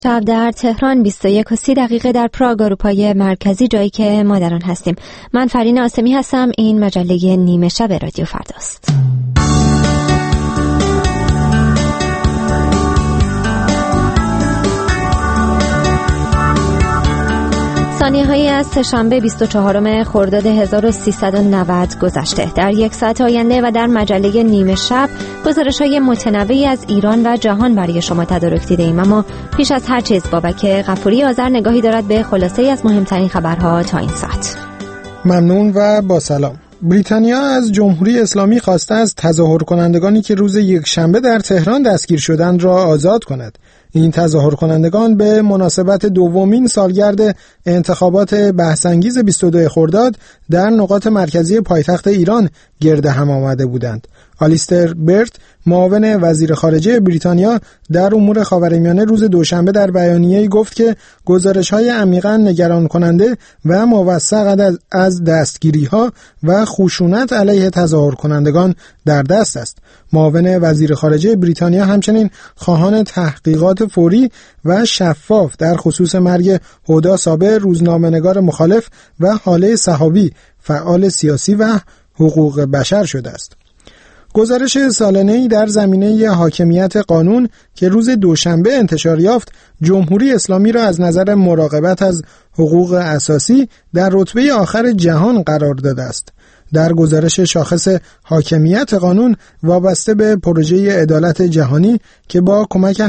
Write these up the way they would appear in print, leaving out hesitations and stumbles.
شب در تهران 21:30 در پراگ اروپای مرکزی، جایی که ما در آن هستیم. من فرین آسمی هستم. این مجله نیمه شب رادیو فرداست. ثانیه‌هایی از سه‌شنبه 24 خرداد 1390 گذشته. در یک ساعت آینده و در مجله نیمه شب گزارش‌های متنوعی از ایران و جهان برای شما تدارک دیده‌ایم، اما پیش از هر چیز بابک غفوری آذر نگاهی دارد به خلاصه‌ای از مهمترین خبرها تا این ساعت. ممنون و با سلام. بریتانیا از جمهوری اسلامی خواسته از تظاهر کنندگانی که روز یکشنبه در تهران دستگیر شدند را آزاد کند. این تظاهر کنندگان به مناسبت دومین سالگرد انتخابات بحث‌انگیز 22 خرداد در نقاط مرکزی پایتخت ایران گرد هم آمده بودند. آلیستر برت، معاون وزیر خارجه بریتانیا در امور خاورمیانه، روز دوشنبه در بیانیه‌ای گفت که گزارش‌های عمیقاً نگران کننده و موثق از دستگیری‌ها و خشونت علیه تظاهر کنندگان در دست است. معاون وزیر خارجه بریتانیا همچنین خواهان تحقیقات فوری و شفاف در خصوص مرگ هدی صابر، روزنامه‌نگار مخالف، و حاله صحابی، فعال سیاسی و حقوق بشر شده است. گزارش سالانه‌ای در زمینه حاکمیت قانون که روز دوشنبه انتشار یافت، جمهوری اسلامی را از نظر مراقبت از حقوق اساسی در رتبه آخر جهان قرار داده است. در گزارش شاخص حاکمیت قانون وابسته به پروژه عدالت جهانی که با کمک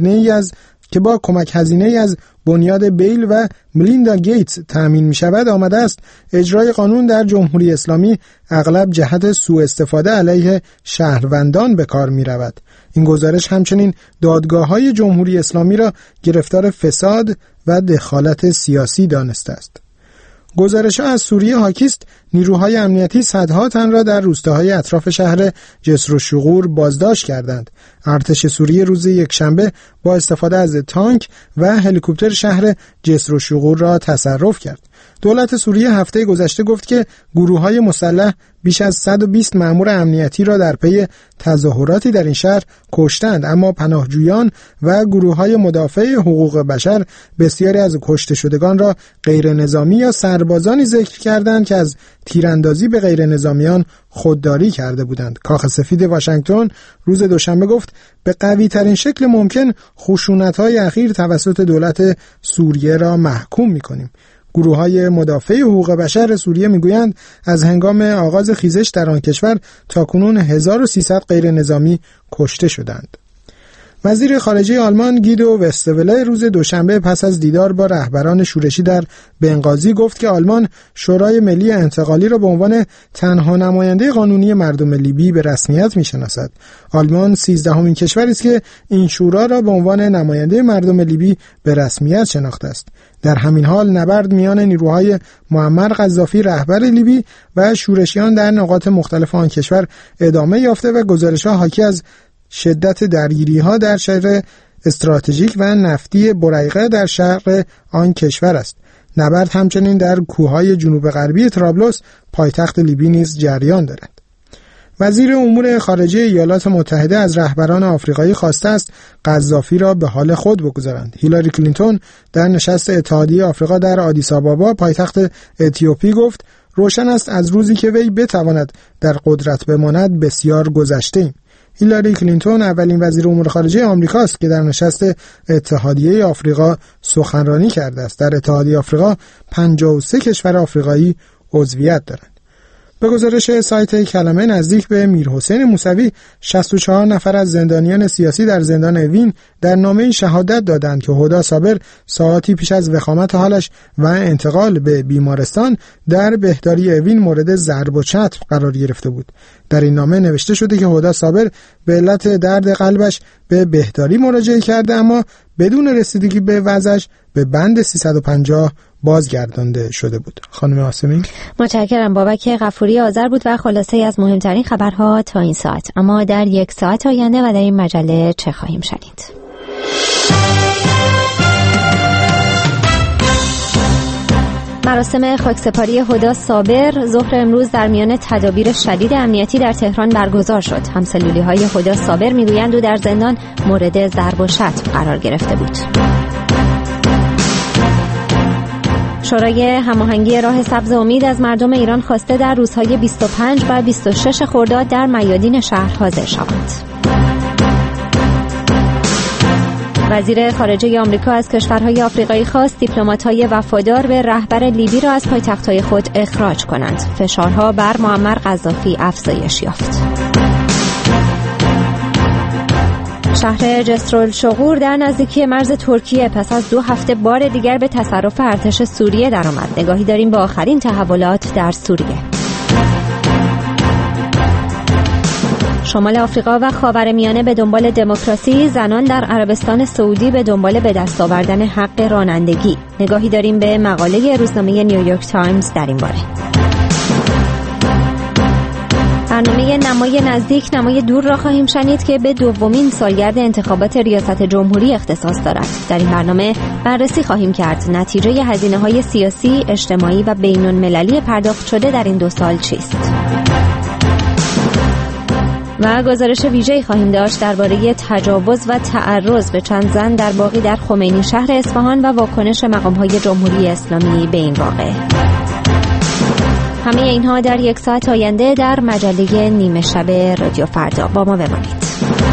هزینه‌ای از بنیاد بیل و ملیندا گیتس تأمین می شود، آمده است اجرای قانون در جمهوری اسلامی اغلب جهت سوء استفاده علیه شهروندان به کار می رود. این گزارش همچنین دادگاه‌های جمهوری اسلامی را گرفتار فساد و دخالت سیاسی دانسته است. گزارش‌ها از سوریه حاکی است نیروهای امنیتی صدها تن را در روستاهای اطراف شهر جسر و شغور بازداشت کردند. ارتش سوریه روز یکشنبه با استفاده از تانک و هلیکوپتر شهر جسر و شغور را تصرف کرد. دولت سوریه هفته گذشته گفت که گروه‌های مسلح بیش از 120 مأمور امنیتی را در پی تظاهراتی در این شهر کشتند، اما پناهجویان و گروه‌های مدافع حقوق بشر بسیاری از کشته شدگان را غیر نظامی یا سربازانی ذکر کردند که از تیراندازی به غیر نظامیان خودداری کرده بودند. کاخ سفید واشنگتن روز دوشنبه گفت به قوی ترین شکل ممکن خشونت‌های اخیر توسط دولت سوریه را محکوم می‌کنیم. گروه‌های مدافع حقوق بشر سوریه میگویند از هنگام آغاز خیزش در آن کشور تاکنون 1300 غیر نظامی کشته شدند. وزیر خارجه آلمان گیدو وستوله روز دوشنبه پس از دیدار با رهبران شورشی در بنغازی گفت که آلمان شورای ملی انتقالی را به عنوان تنها نماینده قانونی مردم لیبی به رسمیت می‌شناسد. آلمان 13مین کشوری است که این شورا را به عنوان نماینده مردم لیبی به رسمیت شناخته است. در همین حال نبرد میان نیروهای معمر قذافی رهبر لیبی و شورشیان در نقاط مختلف آن کشور ادامه یافته و گزارش‌ها حاکی از شدت درگیری‌ها در شهر استراتژیک و نفتی بریقه در شرق آن کشور است. نبرد همچنین در کوههای جنوب غربی طرابلس پایتخت لیبی نیز جریان دارد. وزیر امور خارجه ایالات متحده از رهبران آفریقایی خواسته است قذافی را به حال خود بگذارند. هیلاری کلینتون در نشست اتحادیه آفریقا در آدیس آبابا پایتخت اتیوپی گفت روشن است از روزی که وی بتواند در قدرت بماند بسیار گذشته‌ایم. هیلاری کلینتون اولین وزیر امور خارجه آمریکاست که در نشست اتحادیه آفریقا سخنرانی کرده است. در اتحادیه آفریقا 53 کشور آفریقایی عضویت دارند. به گزارش سایت کلمه نزدیک به میرحسین موسوی 64 نفر از زندانیان سیاسی در زندان اوین در نامه شهادت دادند که هدی صابر ساعاتی پیش از وخامت حالش و انتقال به بیمارستان در بهداری اوین مورد ضرب و چتر قرار گرفته بود. در این نامه نوشته شده که هدی صابر به علت درد قلبش به بهداری مراجعه کرده اما بدون رسیدگی به وضعش به بند 350 بازگردانده شده بود. خانم آسمی، متشکرم. بابک غفوری آذر بود و خلاصه از مهمترین خبرها تا این ساعت. اما در یک ساعت آینده و در این مجله چه خواهیم شنید؟ مراسم خاکسپاری هدی صابر ظهر امروز در میان تدابیر شدید امنیتی در تهران برگزار شد. همسلولی‌های هدی صابر میگویند او در زندان مورد ضرب و شتم قرار گرفته بود. شورای هماهنگی راه سبز امید از مردم ایران خواسته در روزهای 25 و 26 خرداد در میادین شهر حاضر شوند. وزیر خارجه آمریکا از کشورهای آفریقایی خواست دیپلمات‌های وفادار به رهبر لیبی را از پایتخت‌های خود اخراج کنند. فشارها بر معمر قذافی افزایش یافت. شهر جسر الشغور در نزدیکی مرز ترکیه پس از 2 هفته بار دیگر به تصرف ارتش سوریه درآمد. نگاهی داریم به آخرین تحولات در سوریه. شمال آفریقا و خاورمیانه به دنبال دموکراسی، زنان در عربستان سعودی به دنبال به دست آوردن حق رانندگی. نگاهی داریم به مقاله روزنامه نیویورک تایمز در این باره. برنامه نمای نزدیک نمای دور را خواهیم شنید که به 2مین سالگرد انتخابات ریاست جمهوری اختصاص دارد. در این برنامه بررسی خواهیم کرد نتیجه هزینه‌های سیاسی، اجتماعی و بین‌المللی پرداخت شده در این 2 سال چیست. و گزارش ویژه‌ای خواهیم داشت درباره تجاوز و تعرض به چند زن در باغی در خمینی شهر اصفهان و واکنش مقام‌های جمهوری اسلامی به این واقعه. همه اینها در 1 ساعت آینده در مجله نیمه شب رادیو فردا. با ما بمانید.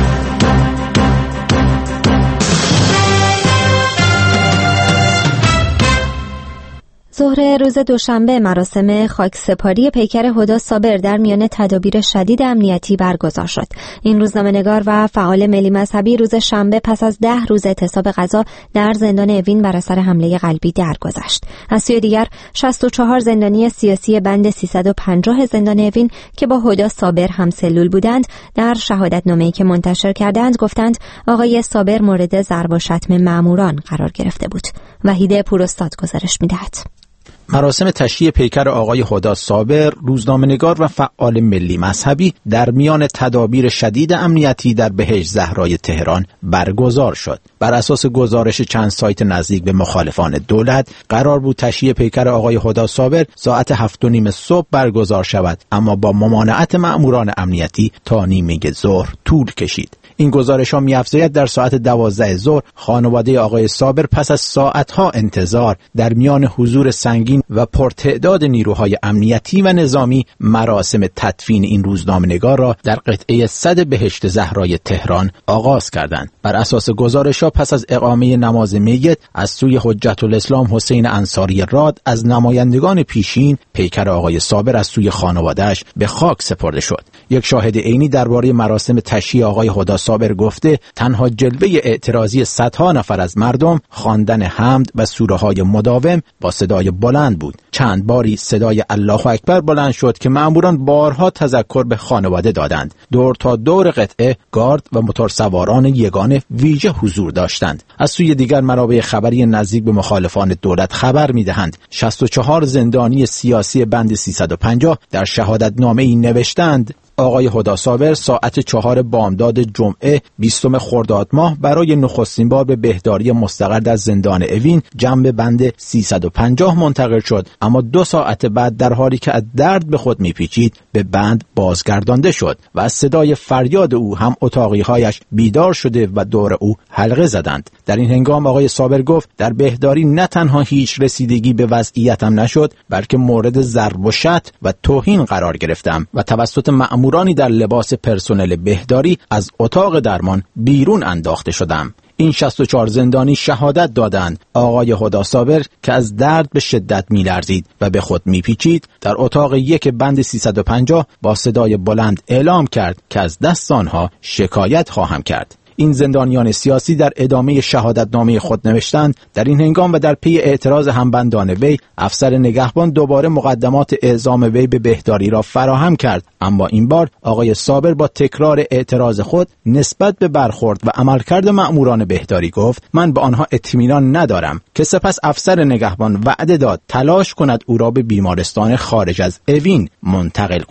ظهر روز دوشنبه مراسم خاکسپاری پیکر هدی صابر در میان تدابیر شدید امنیتی برگزار شد. این روزنامه‌نگار و فعال ملی مذهبی روز شنبه پس از 10 روز اعتصاب غذا در زندان اوین بر اثر حمله قلبی درگذشت. از سوی دیگر 64 زندانی سیاسی بند 350 زندان اوین که با هدی صابر هم سلول بودند در شهادتنامه‌ای که منتشر کردند گفتند آقای صابر مورد ضرب و شتم مأموران قرار گرفته بود. وحید پوراستاد گزارش می‌دهد. مراسم تشییع پیکر آقای هدی صابر، روزنامه‌نگار و فعال ملی مذهبی در میان تدابیر شدید امنیتی در بهشت زهرای تهران برگزار شد. بر اساس گزارش چند سایت نزدیک به مخالفان دولت، قرار بود تشییع پیکر آقای هدی صابر ساعت 7:30 صبح برگزار شود، اما با ممانعت مأموران امنیتی تا نیمه ظهر طول کشید. این گزارش‌ها می‌افزاید در ساعت 12 ظهر خانواده آقای صابر پس از ساعت‌ها انتظار در میان حضور سنگین و پرتعداد نیروهای امنیتی و نظامی مراسم تدفین این روزنامه‌نگار را در قطعه صد بهشت زهرای تهران آغاز کردند. بر اساس گزارش‌ها پس از اقامه نماز میت از سوی حجت الاسلام حسین انصاری راد از نمایندگان پیشین، پیکر آقای صابر از سوی خانواده‌اش به خاک سپرده شد. یک شاهد عینی درباره مراسم تشییع آقای هدی صابر گفته تنها جلوه اعتراضی صدها نفر از مردم خواندن حمد و سوره‌های مداوم با صدای بلند بود. چند باری صدای الله اکبر بلند شد که مأموران بارها تذکر به خانواده دادند. دور تا دور قطعه گارد و موتورسواران یگانه ویژه حضور داشتند. از سوی دیگر منابع خبری نزدیک به مخالفان دولت خبر می‌دهند 64 زندانی سیاسی بند 350 در شهادتنامه‌ای نوشتند آقای هدی صابر ساعت 4 بامداد جمعه 20 خرداد ماه برای نخستین بار به بهداری مستقر در زندان اوین جنب بند 350 منتقل شد، اما 2 ساعت بعد در حالی که از درد به خود میپیچید به بند بازگردانده شد و از صدای فریاد او هم اتاقی‌هایش بیدار شده و دور او حلقه زدند. در این هنگام آقای صابر گفت در بهداری نه تنها هیچ رسیدگی به وضعیتم نشد، بلکه مورد ضرب و شتم و توهین قرار گرفتم و توسط مأمورانی در لباس پرسنل بهداری از اتاق درمان بیرون انداخته شدم. این 64 زندانی شهادت دادند آقای هدی صابر که از درد به شدت می‌لرزید و به خود می‌پیچید در اتاق 1 بند 350 با صدای بلند اعلام کرد که از دست آنها شکایت خواهم کرد. این زندانیان سیاسی در ادامه شهادتنامه خود نوشتند در این هنگام و در پی اعتراض همبندان وی افسر نگهبان دوباره مقدمات اعزام وی به بهداری را فراهم کرد، اما این بار آقای صابر با تکرار اعتراض خود نسبت به برخورد و عملکرد مأموران بهداری گفت من به آنها اطمینان ندارم، که سپس افسر نگهبان وعده داد تلاش کند او را به بیمارستان خارج از اوین منتقل کنند.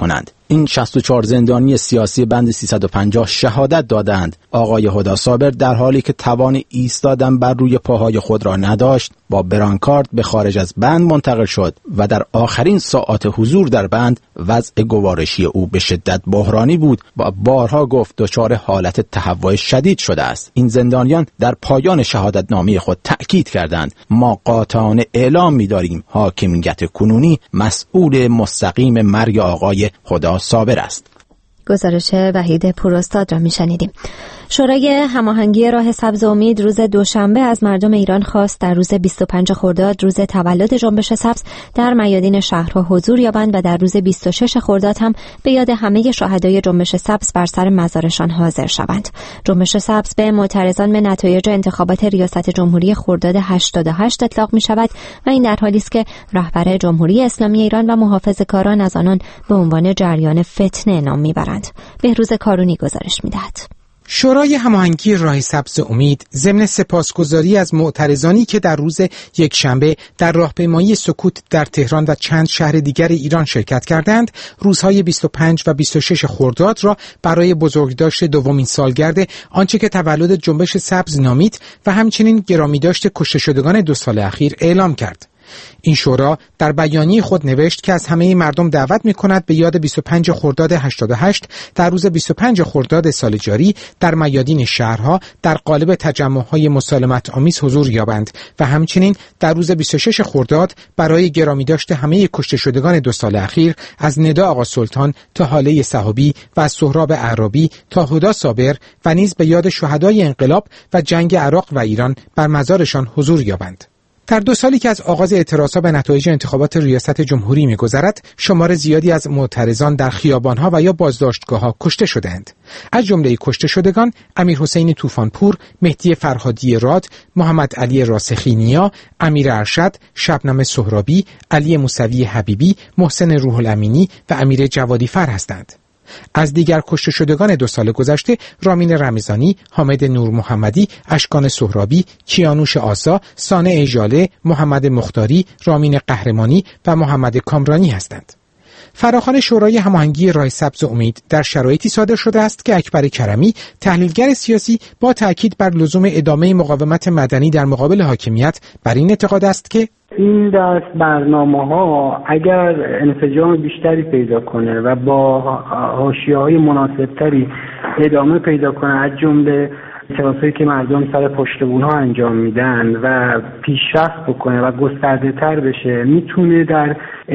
این 64 زندانی سیاسی بند 350 شهادت دادند آقای هدی صابر در حالی که توان ایستادن بر روی پاهای خود را نداشت با برانکارد به خارج از بند منتقل شد و در آخرین ساعات حضور در بند وضع گوارشی او به شدت بحرانی بود و بارها گفت دچار حالت تهوع شدید شده است. این زندانیان در پایان شهادتنامه خود تأکید کردند ما قاطعانه اعلام می‌داریم حاکمیت کنونی مسئول مستقیم مرگ آقای هدی صابر است. گزارش وحید پوراستاد را میشنیدیم. شورای هماهنگی راه سبز امید روز دوشنبه از مردم ایران خواست در روز 25 خرداد روز تولد جنبش سبز در میادین شهرها حضور یابند و در روز 26 خرداد هم به یاد همه شهدای جنبش سبز بر سر مزارشان حاضر شوند. جنبش سبز به معترضان به نتایج انتخابات ریاست جمهوری خرداد 88 اطلاق می شود و این در حالی است که رهبر جمهوری اسلامی ایران و محافظه‌کاران از آنان به عنوان جریان فتنه نام میبرند. بهروز کارونی گزارش میدهد. شورای هماهنگی راه سبز امید ضمن سپاسگزاری از معترضانی که در روز یکشنبه در راهپیمایی سکوت در تهران و چند شهر دیگر ایران شرکت کردند، روزهای 25 و 26 خرداد را برای بزرگداشت دومین سالگرد آنچه که تولد جنبش سبز نامید و همچنین گرامیداشت کشته شدگان 2 سال اخیر اعلام کرد. این شورا در بیانیه خود نوشت که از همه مردم دعوت می‌کند به یاد 25 خرداد 88 در روز 25 خرداد سال جاری در میادین شهرها در قالب تجمع‌های مسالمت آمیز حضور یابند و همچنین در روز 26 خرداد برای گرامیداشت همه کشته شدگان 2 سال اخیر از ندا آقا سلطان تا حاله صحابی و از سهراب اعرابی تا هدی صابر و نیز به یاد شهدای انقلاب و جنگ عراق و ایران بر مزارشان حضور یابند. در 2 سالی که از آغاز اعتراضها به نتایج انتخابات ریاست جمهوری می‌گذرد، شمار زیادی از معترضان در خیابان‌ها و یا بازداشتگاه‌ها کشته شدند. از جمله کشته شدگان امیرحسین طوفانپور، مهدی فرهادی راد، محمد علی راسخی-نیا، امیر ارشد، شبنم سهرابی، علی موسوی حبیبی، محسن روح الامینی و امیر جوادی فر هستند. از دیگر کشته شدگان 2 سال گذشته رامین رمضانی، حامد نور محمدی، اشکان سهرابی، کیانوش آسا، صانع ژاله، محمد مختاری، رامین قهرمانی و محمد کامرانی هستند. فراخوان شورای هماهنگی راه سبز امید در شرایطی صادر شده است که اکبر کرمی، تحلیلگر سیاسی، با تأکید بر لزوم ادامه مقاومت مدنی در مقابل حاکمیت بر این اعتقاد است که این دست برنامه‌ها اگر انسجام بیشتری پیدا کنه و با حاشیه‌های مناسبتری ادامه پیدا کنه، از جمله اعتراضاتی که مردم سر پشت بوم‌ها انجام میدن و پیشرفت بکنه و گسترده‌تر بشه، میتونه در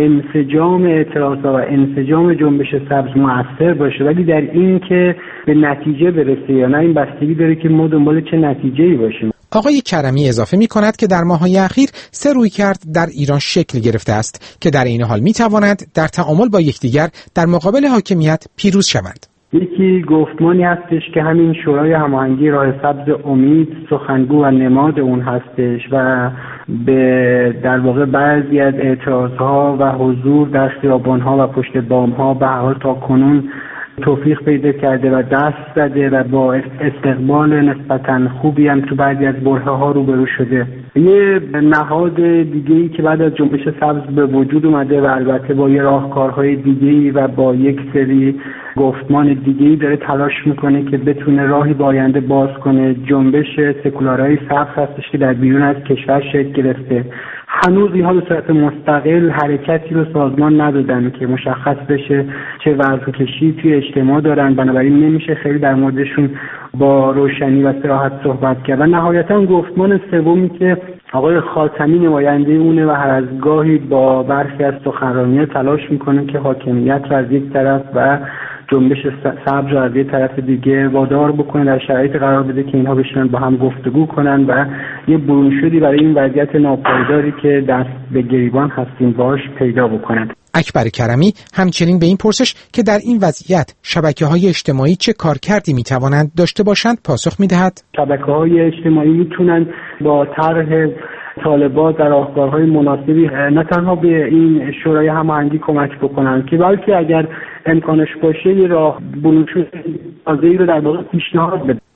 انسجام اعتراضات و انسجام جنبش سبز مؤثر باشه. ولی در این که به نتیجه برسه یا نه، این بستگی داره که ما دنبال چه نتیجه‌ای باشیم. آقای کرمی اضافه می کند که در ماه‌های اخیر 3 رویکرد در ایران شکل گرفته است که در این حال می توانند در تعامل با یکدیگر در مقابل حاکمیت پیروز شوند. یکی گفتمانی هستش که همین شورای هماهنگی راه سبز امید سخنگو و نماد اون هستش و به در واقع بعضی از اعتراضها و حضور در خیابان‌ها و پشت بام‌ها به هر حال تا کنون توفیق پیدا کرده و دست زده و با استقبال نسبتاً خوبی هم تو بعضی از برهه‌ها روبرو شده. یه نهاد دیگه‌ای که بعد از جنبش سبز به وجود اومده و البته با یه راهکارهای دیگه‌ای و با یک سری گفتمان دیگه‌ای داره تلاش میکنه که بتونه راهی به آینده باز کنه، جنبش سکولارهای سبز هستش که در بیرون از کشور شکل گرفته. هنوز اینها به صورت مستقل حرکتی رو سازمان ندادن که مشخص بشه چه وضع‌کشی توی اجتماع دارن، بنابراین نمیشه خیلی در موردشون با روشنی و صراحت صحبت کرد. و نهایتاً گفتمان سومی که آقای خاتمی نماینده اونه و هر از گاهی با برخی از سخنرانی‌ها تلاش میکنه که حاکمیت رو از یک طرف و جنبش سبز رو از یک طرف دیگه وادار بکنه، در شرایط قرار بده که اینها بشینن با هم گفتگو کنن و یه برونشوری برای این وضعیت ناپایداری که دست به گریبان هستیم باش پیدا بکنن. اکبر کرمی همچنین به این پرسش که در این وضعیت شبکه‌های اجتماعی چه کارکردی می‌توانند داشته باشند پاسخ می‌دهد. شبکه‌های اجتماعی می‌تونن با طرح طالبات در راهکارهای مناسبی نه تنها به این شورای هماهنگی کمک بکنن که بلکه اگر امکانش باشه یه راه برونشوی تازه‌ای رو در واقع پیشنهاد بده.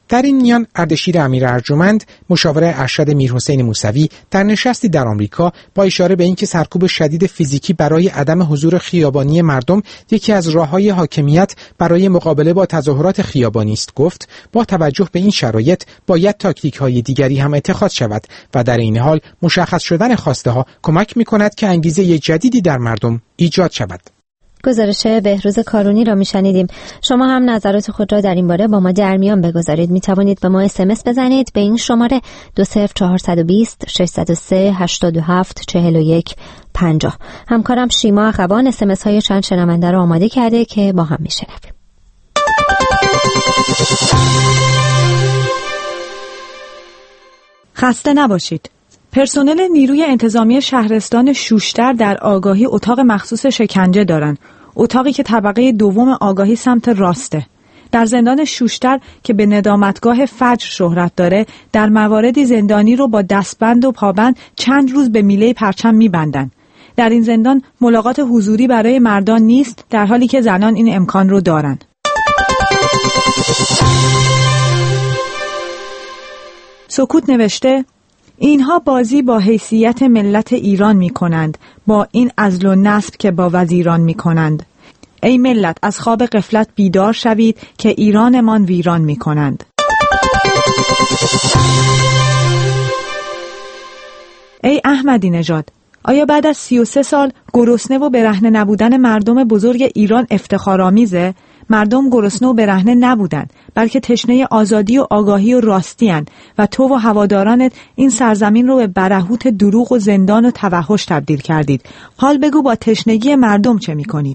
در این میان اردشیر امیر ارجمند، مشاور ارشد میرحسین موسوی، در نشستی در آمریکا با اشاره به اینکه سرکوب شدید فیزیکی برای عدم حضور خیابانی مردم یکی از راه‌های حاکمیت برای مقابله با تظاهرات خیابانی است، گفت با توجه به این شرایط باید تاکتیک‌های دیگری هم اتخاذ شود و در این حال مشخص شدن خواسته‌ها کمک می‌کند که انگیزه جدیدی در مردم ایجاد شود. گزارش بهروز کارونی را میشنیدیم. شما هم نظرات خود را در این باره با ما در میان بگذارید. می توانید به ما SMS بزنید به این شماره 20420 603 87 41 50. همکارم شیما اخوان SMS های چند شنونده را آماده کرده که با هم میشنویم. خسته نباشید. پرسنل نیروی انتظامی شهرستان شوشتر در آگاهی اتاق مخصوص شکنجه دارن. اتاقی که طبقه دوم آگاهی سمت راسته. در زندان شوشتر که به ندامتگاه فجر شهرت داره، در مواردی زندانی رو با دستبند و پابند چند روز به میله پرچم میبندن. در این زندان ملاقات حضوری برای مردان نیست، در حالی که زنان این امکان رو دارن. سکوت نوشته: اینها بازی با حیثیت ملت ایران می کنند، با این عزل و نصب که با وزیران می کنند. ای ملت، از خواب غفلت بیدار شوید که ایرانمان ویران می کنند. ای احمدی نژاد، آیا بعد از 33 سال گرسنه و برهنه نبودن مردم بزرگ ایران افتخارآمیزه؟ مردم گرسنه و برهنه نبودن، بلکه تشنه آزادی و آگاهی و راستی اند و تو و هوادارانت این سرزمین رو به برهوت دروغ و زندان و توحش تبدیل کردید. حال بگو با تشنگی مردم چه میکنید؟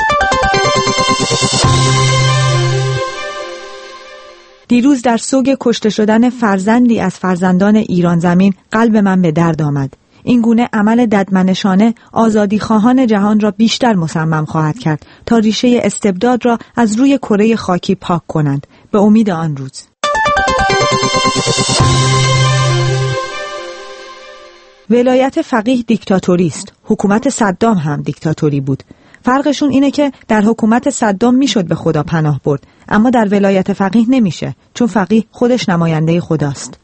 دیروز در سوگ کشته شدن فرزندی از فرزندان ایران زمین قلب من به درد آمد. این گونه عمل ددمنشانه آزادی خواهان جهان را بیشتر مصمم خواهد کرد تا ریشه استبداد را از روی کره خاکی پاک کنند، به امید آن روز. ولایت فقیه دیکتاتوری است. حکومت صدام هم دیکتاتوری بود. فرقشون اینه که در حکومت صدام میشد به خدا پناه برد، اما در ولایت فقیه نمیشه، چون فقیه خودش نماینده خداست.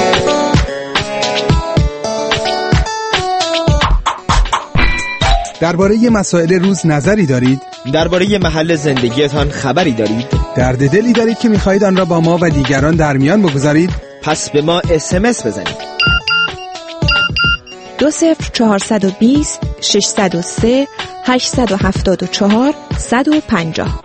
درباره مسائل روز نظری دارید؟ درباره محل زندگیتان خبری دارید؟ درد دلی دارید که می‌خواهید آن را با ما و دیگران در میان بگذارید؟ پس به ما SMS بزنید. 20420 603 874 150.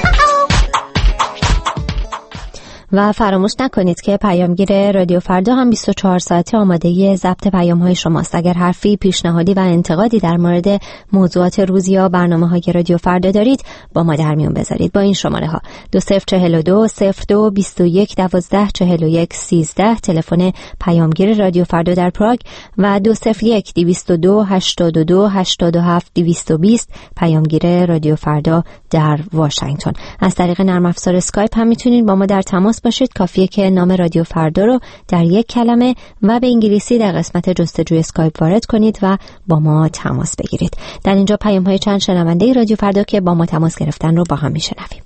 و فراموش نکنید که پیامگیر رادیو فردا هم 24 ساعته آماده ضبط پیام‌های شماست. اگر حرفی، پیشنهادی و انتقادی در مورد موضوعات روز یا برنامه‌های رادیو فردا دارید با ما در میون بذارید با این شماره‌ها: 2042 02 21 12 41 13 تلفن پیامگیر رادیو فردا در پراگ و 201 202 82 87 220 پیامگیر رادیو فردا در واشنگتن. از طریق نرم افزار اسکایپ هم میتونید با ما در تماس باشید. کافیه که نام رادیو فردا رو در یک کلمه و به انگلیسی در قسمت جستجوی اسکایپ وارد کنید و با ما تماس بگیرید. در اینجا پیام‌های چند شنونده رادیو فردا که با ما تماس گرفتن رو با هم میشنویم.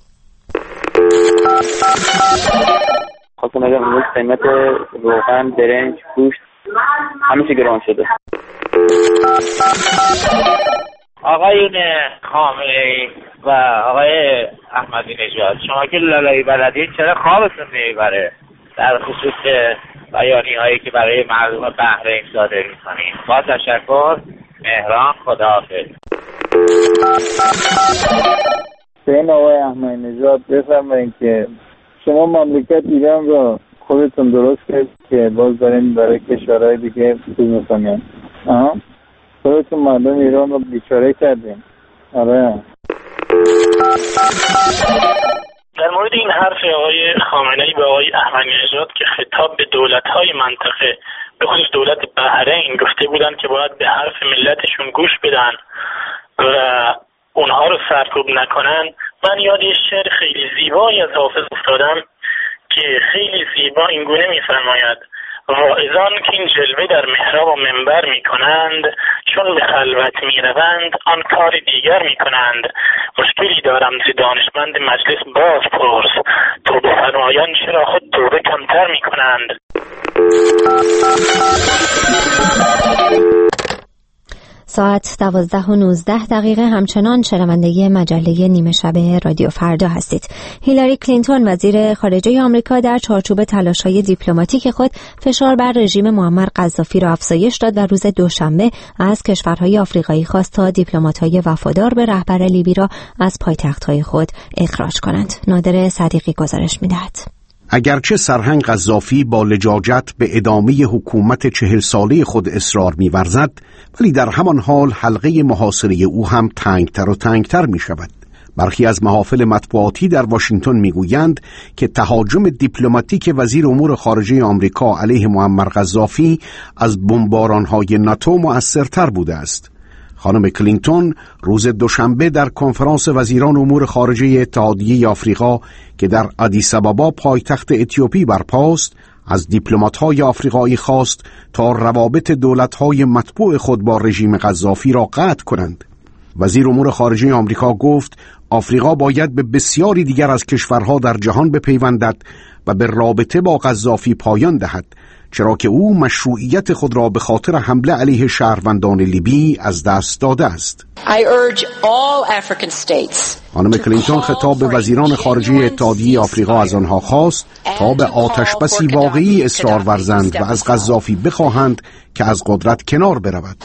خواستم بگم امروز قیمت روغن، برنج، گوشت همیشه گران شده. آقایون خامنه‌ای و آقای احمدی نژاد، شما که لالایی بلدین چرا خوابتون نمیبره در خصوص بیانیه‌هایی که برای مردم بحرین صادر می‌کنین؟ با تشکر. مهران، خداحافظ. این آقای احمدی نژاد بفرمایید که شما مملکت ایران را خودتون درست کرد که باز دارین برای کشورهای دیگه چیز می‌کنین. خودتون مردم ایران رو بیچاره کردین. آره. در مورد این حرف آقای خامنه‌ای به آقای احمدی نژاد که خطاب به دولت‌های منطقه به خصوص دولت بحرین گفته بودن که باید به حرف ملتشون گوش بدن و اونها رو سرکوب نکنن، من یاد یه شعر خیلی زیبایی از حافظ افتادم که خیلی زیبا اینگونه می‌فرماید: واعظان که این جلوه در محراب و منبر می کنند، چون به خلوت می روند آن کار دیگر می کنند. مشکلی دارم ز دانشمند مجلس باز پرس، توبه فرمایان چرا خود توبه کمتر می کنند؟ ساعت 12:19 همچنان شنونده مجله نیمه شب رادیو فردا هستید. هیلاری کلینتون وزیر خارجه آمریکا در چارچوب تلاش‌های دیپلماتیک خود فشار بر رژیم معمر قذافی را افزایش داد و روز دوشنبه از کشورهای آفریقایی خواست تا دیپلمات‌های وفادار به رهبر لیبی را از پایتخت‌های خود اخراج کنند. نادر صدیقی گزارش می‌دهد. اگرچه سرهنگ قذافی با لجاجت به ادامه حکومت 40 ساله خود اصرار می‌ورزد، ولی در همان حال حلقه محاصره او هم تنگتر و تنگتر می‌شود. برخی از محافل مطبوعاتی در واشنگتن می‌گویند که تهاجم دیپلماتیک وزیر امور خارجه آمریکا علیه معمر قذافی از بمباران‌های ناتو مؤثرتر بوده است. خانم کلینتون روز دوشنبه در کنفرانس وزیران امور خارجه اتحادیه آفریقا که در آدیس آبابا پایتخت اتیوپی برپاست، از دیپلمات‌های آفریقایی خواست تا روابط دولت‌های متبوع خود با رژیم قذافی را قطع کنند. وزیر امور خارجه آمریکا گفت آفریقا باید به بسیاری دیگر از کشورها در جهان بپیوندد و به رابطه با قذافی پایان دهد، چرا که او مشروعیت خود را به خاطر حمله علیه شهروندان لیبی از دست داده است. خانم کلینتون خطاب به وزیران خارجه اتحادیه آفریقا از آنها خواست تا به آتشبسی واقعی اصرار ورزند و از قذافی بخواهند که از قدرت کنار برود.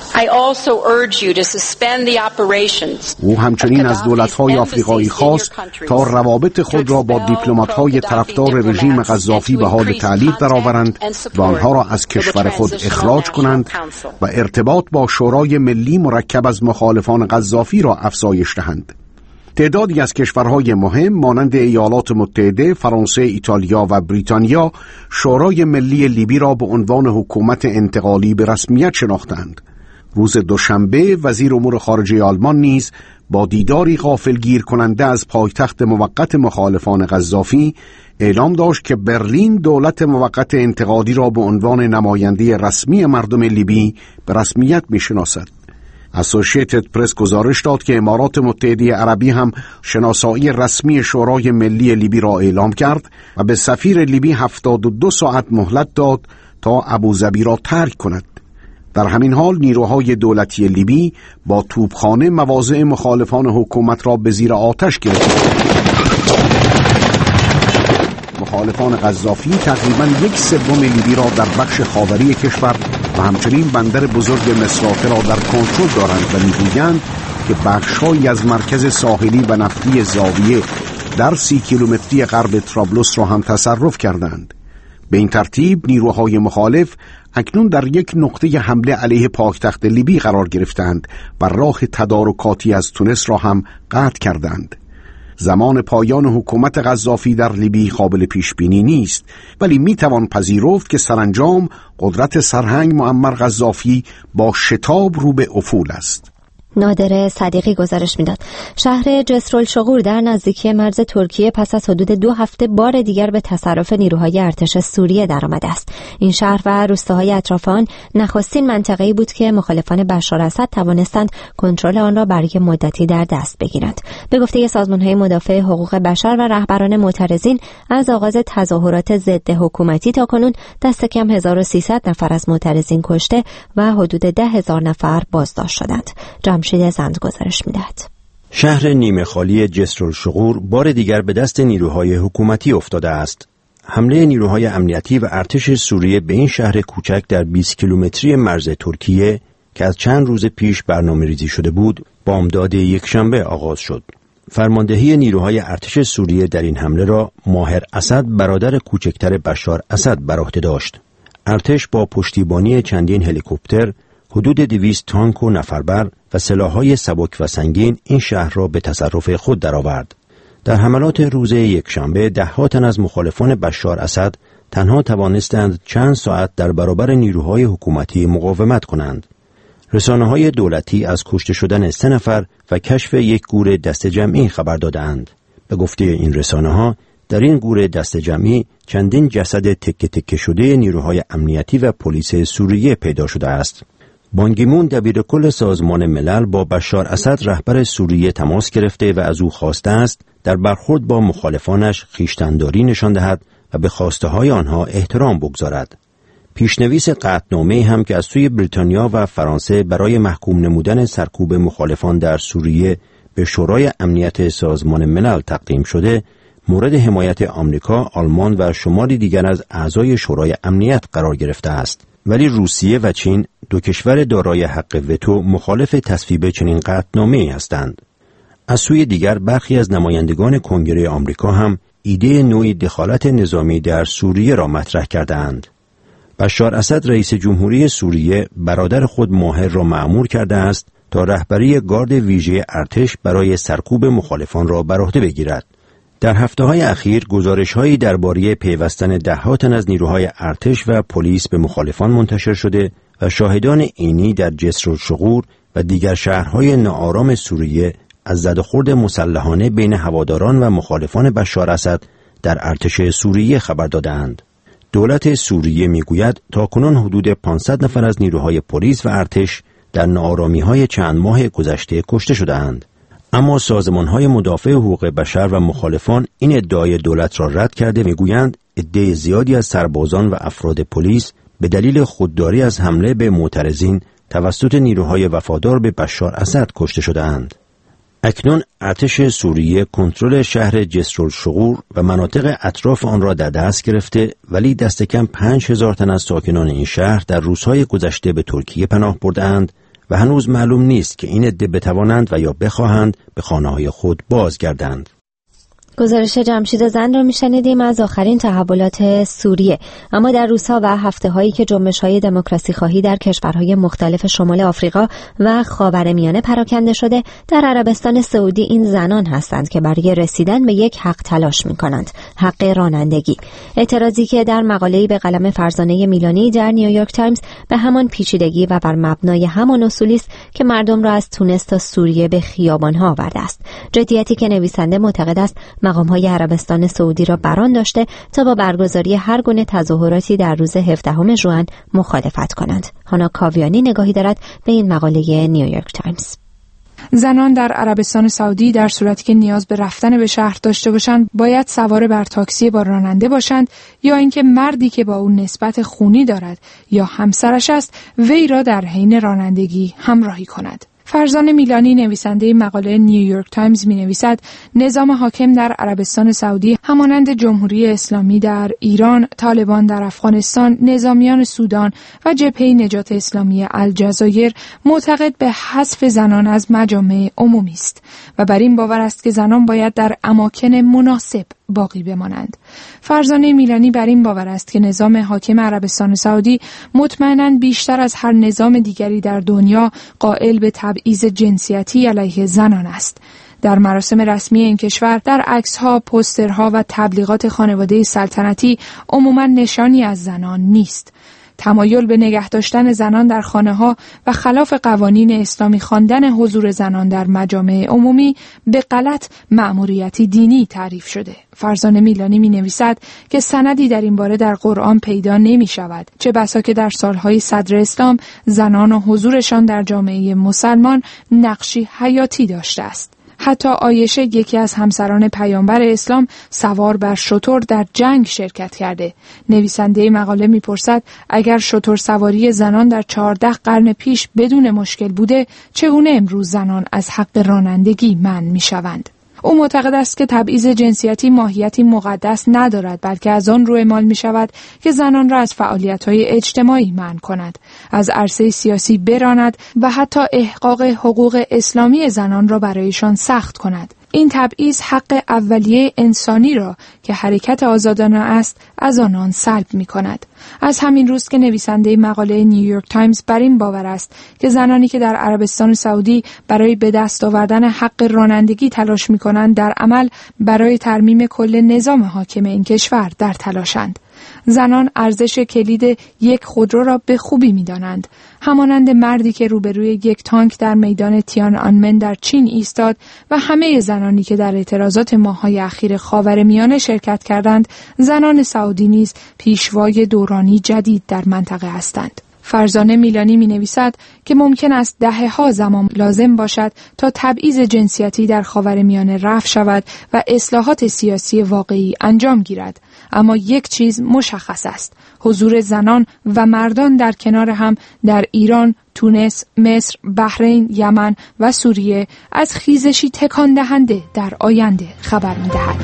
او همچنین از دولت‌های آفریقایی خواست تا روابط خود را با دیپلمات‌های طرفدار رژیم قذافی به حال تعلیق درآورند و آنها را از کشور خود اخراج کنند و ارتباط با شورای ملی مرکب از مخالفان قذافی را افزایش دهند. تعدادی از کشورهای مهم مانند ایالات متحده، فرانسه، ایتالیا و بریتانیا شورای ملی لیبی را به عنوان حکومت انتقالی به رسمیت شناختند. روز دوشنبه وزیر امور خارجه آلمان نیز با دیداری غافلگیر کننده از پایتخت موقت مخالفان قذافی اعلام داشت که برلین دولت موقت انتقالی را به عنوان نماینده رسمی مردم لیبی به رسمیت می‌شناسد. اسوسییتد پرس گزارش داد که امارات متحده عربی هم شناسایی رسمی شورای ملی لیبی را اعلام کرد و به سفیر لیبی 72 ساعت مهلت داد تا ابوظبی را ترک کند. در همین حال نیروهای دولتی لیبی با توپخانه مواضع مخالفان حکومت را به زیر آتش گرفتند. مخالفان قذافی تقریباً 1/3 لیبی را در بخش خاوری کشور و همچنین بندر بزرگ مصراته را در کنترل دارند و می‌گویند که بخش‌هایی از مرکز ساحلی و نفتی زاویه در 30 کیلومتری غرب طرابلس را هم تصرف کردند. به این ترتیب نیروهای مخالف اکنون در یک نقطه حمله علیه پایتخت لیبی قرار گرفتند و راه تدارکاتی از تونس را هم قطع کردند. زمان پایان حکومت قذافی در لیبی قابل پیش بینی نیست، ولی میتوان پذیرفت که سرانجام قدرت سرهنگ معمر قذافی با شتاب رو به افول است. نادر صدیقی گزارش میداد. شهر جسر الشغور در نزدیکی مرز ترکیه پس از حدود 2 هفته بار دیگر به تصرف نیروهای ارتش سوریه درآمده است. این شهر و روستاهای اطراف آن نخستین منطقه‌ای بود که مخالفان بشار اسد توانستند کنترل آن را برای مدتی در دست بگیرند. به گفته سازمان‌های مدافع حقوق بشر و رهبران معترضین، از آغاز تظاهرات ضد حکومتی تاکنون دست کم 1300 نفر از معترضین کشته و حدود 10,000 نفر بازداشت شدند. جمشید زند گزارش می‌دهد. شهر نیمه خالی جسر الشغور بار دیگر به دست نیروهای حکومتی افتاده است. حمله نیروهای امنیتی و ارتش سوریه به این شهر کوچک در 20 کیلومتری مرز ترکیه که از چند روز پیش برنامه‌ریزی شده بود، بامداد یکشنبه آغاز شد. فرماندهی نیروهای ارتش سوریه در این حمله را ماهر اسد برادر کوچکتر بشار اسد بر عهده داشت. ارتش با پشتیبانی چندین هلیکوپتر، حدود 200 تانک و نفربر و سلاح‌های سبک و سنگین این شهر را به تصرف خود درآورد. در حملات روز یکشنبه 10 تن از مخالفان بشار اسد تنها توانستند چند ساعت در برابر نیروهای حکومتی مقاومت کنند. رسانه‌های دولتی از کشته شدن 3 نفر و کشف یک گور دست جمعی خبر دادند. به گفته این رسانه‌ها در این گور دست جمعی چندین جسد تکه تکه شده نیروهای امنیتی و پلیس سوریه پیدا شده است. بان کی مون دبیرکل سازمان ملل با بشار اسد رهبر سوریه تماس گرفته و از او خواسته است در برخورد با مخالفانش خویشتن‌داری نشان دهد و به خواسته‌های آنها احترام بگذارد. پیشنویس قطعنامه‌ای هم که از سوی بریتانیا و فرانسه برای محکوم نمودن سرکوب مخالفان در سوریه به شورای امنیت سازمان ملل تقدیم شده، مورد حمایت آمریکا، آلمان و شماری دیگر از اعضای شورای امنیت قرار گرفته است. ولی روسیه و چین، دو کشور دارای حق وتو، مخالف تصویب چنین قطعنامه‌ای هستند. از سوی دیگر برخی از نمایندگان کنگره آمریکا هم ایده نوعی دخالت نظامی در سوریه را مطرح کردند. بشار اسد رئیس جمهوری سوریه برادر خود ماهر را مأمور کرده است تا رهبری گارد ویژه ارتش برای سرکوب مخالفان را بر عهده بگیرد. در هفته‌های اخیر گزارش‌هایی درباره پیوستن ده‌ها تن از نیروهای ارتش و پلیس به مخالفان منتشر شده و شاهدان عینی در جسر الشغور و دیگر شهرهای ناآرام سوریه از زد و خورد مسلحانه بین هواداران و مخالفان بشار اسد در ارتش سوریه خبر دادند. دولت سوریه میگوید تاکنون حدود 500 نفر از نیروهای پلیس و ارتش در ناآرامی‌های چند ماه گذشته کشته شده‌اند. اما سازمان‌های مدافع حقوق بشر و مخالفان این ادعای دولت را رد کرده میگویند عده زیادی از سربازان و افراد پلیس به دلیل خودداری از حمله به معترضین توسط نیروهای وفادار به بشار اسد کشته شده‌اند. اکنون ارتش سوریه کنترل شهر جسر الشغور و مناطق اطراف آن را در دست گرفته، ولی دست کم 5000 تن از ساکنان این شهر در روزهای گذشته به ترکیه پناه بردند و هنوز معلوم نیست که این عده بتوانند و یا بخواهند به خانه‌های خود بازگردند. گزارش جمشید زند را میشنیدیم از آخرین تحولات سوریه. اما در روزها و هفته‌هایی که جنبش‌های دموکراسی خواهی در کشورهای مختلف شمال آفریقا و خاورمیانه پراکنده شده، در عربستان سعودی این زنان هستند که برای رسیدن به یک حق تلاش می‌کنند، حق رانندگی. اعتراضی که در مقاله‌ای به قلم فرزانه میلانی در نیویورک تایمز به همان پیچیدگی و بر مبنای همان اصولی است که مردم را از تونس تا سوریه به خیابان‌ها آورده است. جدیتی که نویسنده معتقد است مقام‌های عربستان سعودی را بران داشته تا با برگزاری هر گونه تظاهراتی در روز 17 ژوئن مخالفت کنند. هانا کاویانی نگاهی دارد به این مقاله نیویورک تایمز. زنان در عربستان سعودی در صورتی که نیاز به رفتن به شهر داشته باشند باید سوار بر تاکسی با راننده باشند یا اینکه مردی که با او نسبت خونی دارد یا همسرش است وی را در حین رانندگی همراهی کند. فرزان میلانی نویسنده مقاله نیویورک تایمز می‌نویسد نظام حاکم در عربستان سعودی همانند جمهوری اسلامی در ایران، طالبان در افغانستان، نظامیان سودان و جبهه نجات اسلامی الجزایر معتقد به حذف زنان از مجامع عمومی است و بر این باور است که زنان باید در اماکن مناسب باقی بمانند. فرزانه میلانی بر این باور است که نظام حاکم عربستان سعودی مطمئناً بیشتر از هر نظام دیگری در دنیا قائل به تبعیض جنسیتی علیه زنان است. در مراسم رسمی این کشور در عکس‌ها، پوسترها و تبلیغات خانواده سلطنتی عموماً نشانی از زنان نیست. تمایل به نگه داشتن زنان در خانه‌ها و خلاف قوانین اسلامی خواندن حضور زنان در مجامع عمومی به غلط مأموریتی دینی تعریف شده. فرزانه میلانی می‌نویسد که سندی در این باره در قرآن پیدا نمی‌شود، چه بسا که در سالهای صدر اسلام زنان و حضورشان در جامعه مسلمان نقشی حیاتی داشته است. حتی عایشه یکی از همسران پیامبر اسلام سوار بر شتر در جنگ شرکت کرده. نویسنده مقاله میپرسد اگر شتر سواری زنان در 14 قرن پیش بدون مشکل بوده، چگونه امروز زنان از حق رانندگی منع میشوند؟ او معتقد است که تبعیض جنسیتی ماهیتی مقدس ندارد، بلکه از آن رو اعمال می شود که زنان را از فعالیت‌های اجتماعی منع کند، از عرصه سیاسی براند و حتی احقاق حقوق اسلامی زنان را برایشان سخت کند. این تبعیض حق اولیه انسانی را که حرکت آزادانه است از آنان سلب می کند. از همین روز که نویسنده مقاله نیویورک تایمز بر این باور است که زنانی که در عربستان سعودی برای به دست آوردن حق رانندگی تلاش می کنند در عمل برای ترمیم کل نظام حاکم این کشور در تلاشند. زنان ارزش کلید یک خودرو را به خوبی می‌دانند. همانند مردی که روبروی یک تانک در میدان تیان‌آنمن در چین ایستاد و همه زنانی که در اعتراضات ماه‌های اخیر خاورمیانه شرکت کردند، زنان سعودی نیز پیشوای دورانی جدید در منطقه هستند. فرزانه میلانی می‌نویسد که ممکن است دهه‌ها زمان لازم باشد تا تبعیض جنسیتی در خاورمیانه رفع شود و اصلاحات سیاسی واقعی انجام گیرد، اما یک چیز مشخص است: حضور زنان و مردان در کنار هم در ایران، تونس، مصر، بحرین، یمن و سوریه از خیزشی تکان دهنده در آینده خبر می‌دهد.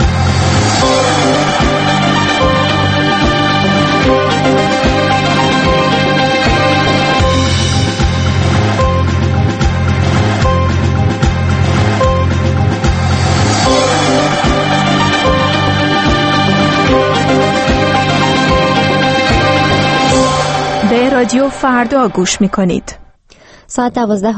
به رادیو فردا گوش می‌کنید. ساعت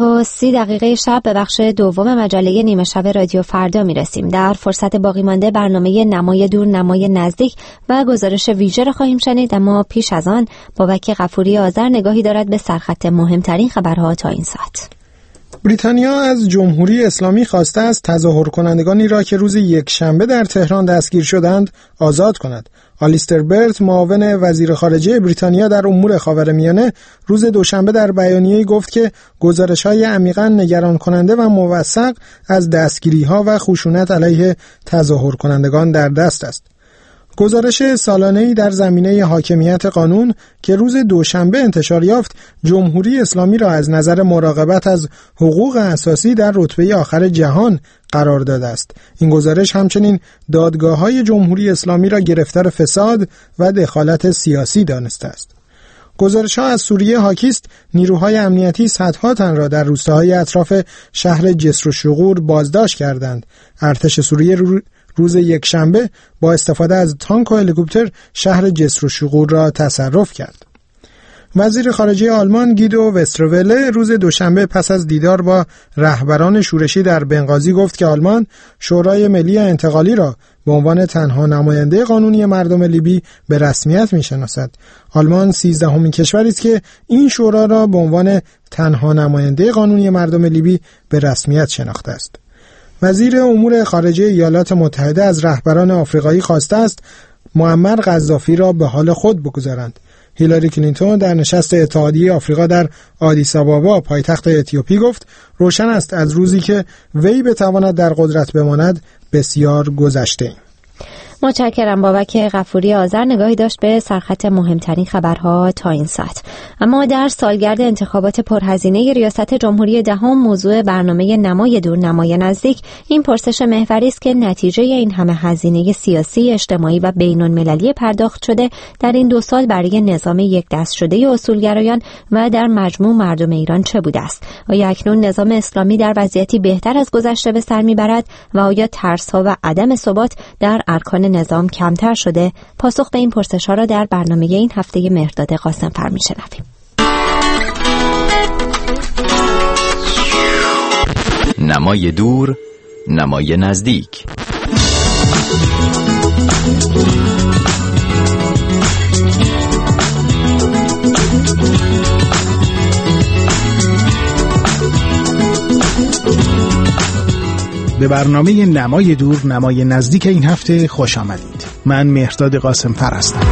12:30 شب به بخش دوم مجله نیمه شب رادیو فردا میرسیم. در فرصت باقی مانده برنامه نمای دور نمای نزدیک و گزارش ویژه را خواهیم شنید، اما پیش از آن بابک غفوری آذر نگاهی دارد به سرخط مهمترین خبرها تا این ساعت. بریتانیا از جمهوری اسلامی خواسته است تظاهر کنندگانی را که روز یکشنبه در تهران دستگیر شدند آزاد کند. آلیستر برت، معاون وزیر خارجه بریتانیا در امور خاورمیانه، روز دوشنبه در بیانیه‌ای گفت که گزارش‌های عمیقاً نگران کننده و موثق از دستگیری‌ها و خشونت علیه تظاهر کنندگان در دست است. گزارش سالانه‌ای در زمینه حاکمیت قانون که روز دوشنبه انتشار یافت، جمهوری اسلامی را از نظر مراقبت از حقوق اساسی در رتبه آخر جهان قرار داده است. این گزارش همچنین دادگاه‌های جمهوری اسلامی را گرفتار فساد و دخالت سیاسی دانسته است. گزارش‌ها از سوریه حاکی است نیروهای امنیتی صدها تن را در روستاهای اطراف شهر جسر و شغور بازداشت کردند. ارتش سوریه روز یکشنبه با استفاده از تانک و هلیکوپتر شهر جسر و شغور را تصرف کرد. وزیر خارجه آلمان گیدو وستروله روز دوشنبه پس از دیدار با رهبران شورشی در بنغازی گفت که آلمان شورای ملی انتقالی را به عنوان تنها نماینده قانونی مردم لیبی به رسمیت می‌شناسد. آلمان 13مین کشوری است که این شورا را به عنوان تنها نماینده قانونی مردم لیبی به رسمیت شناخته است. وزیر امور خارجه ایالات متحده از رهبران آفریقایی خواسته است معمر قذافی را به حال خود بگذارند. هیلاری کلینتون در نشست اتحادیه آفریقا در آدیس آبابا پایتخت اتیوپی گفت روشن است از روزی که وی بتواند در قدرت بماند بسیار گذشته ایم. متشکرم. بابک غفوری آذر نگاهی داشت به سرخط مهمترین خبرها تا این ساعت. اما در سالگرد انتخابات پرهزینه ریاست جمهوری دهم موضوع برنامه نمای دور نمای نزدیک این پرسش محوری است که نتیجه این همه هزینه سیاسی، اجتماعی و بین‌المللی پرداخت شده در این 2 سال برای نظام یک دست شده اصولگرایان و در مجموع مردم ایران چه بوده است؟ آیا اکنون نظام اسلامی در وضعیتی بهتر از گذشته به سر میبرد و آیا ترس‌ها و عدم ثبات در ارکان نظام کمتر شده؟ پاسخ به این پرسش‌ها را در برنامه این هفته مهرداد قاسم‌فر می‌شنویم. نمای دور، نمای نزدیک. به برنامه نمای دور نمای نزدیک این هفته خوش آمدید. من مهرداد قاسم‌فر هستم.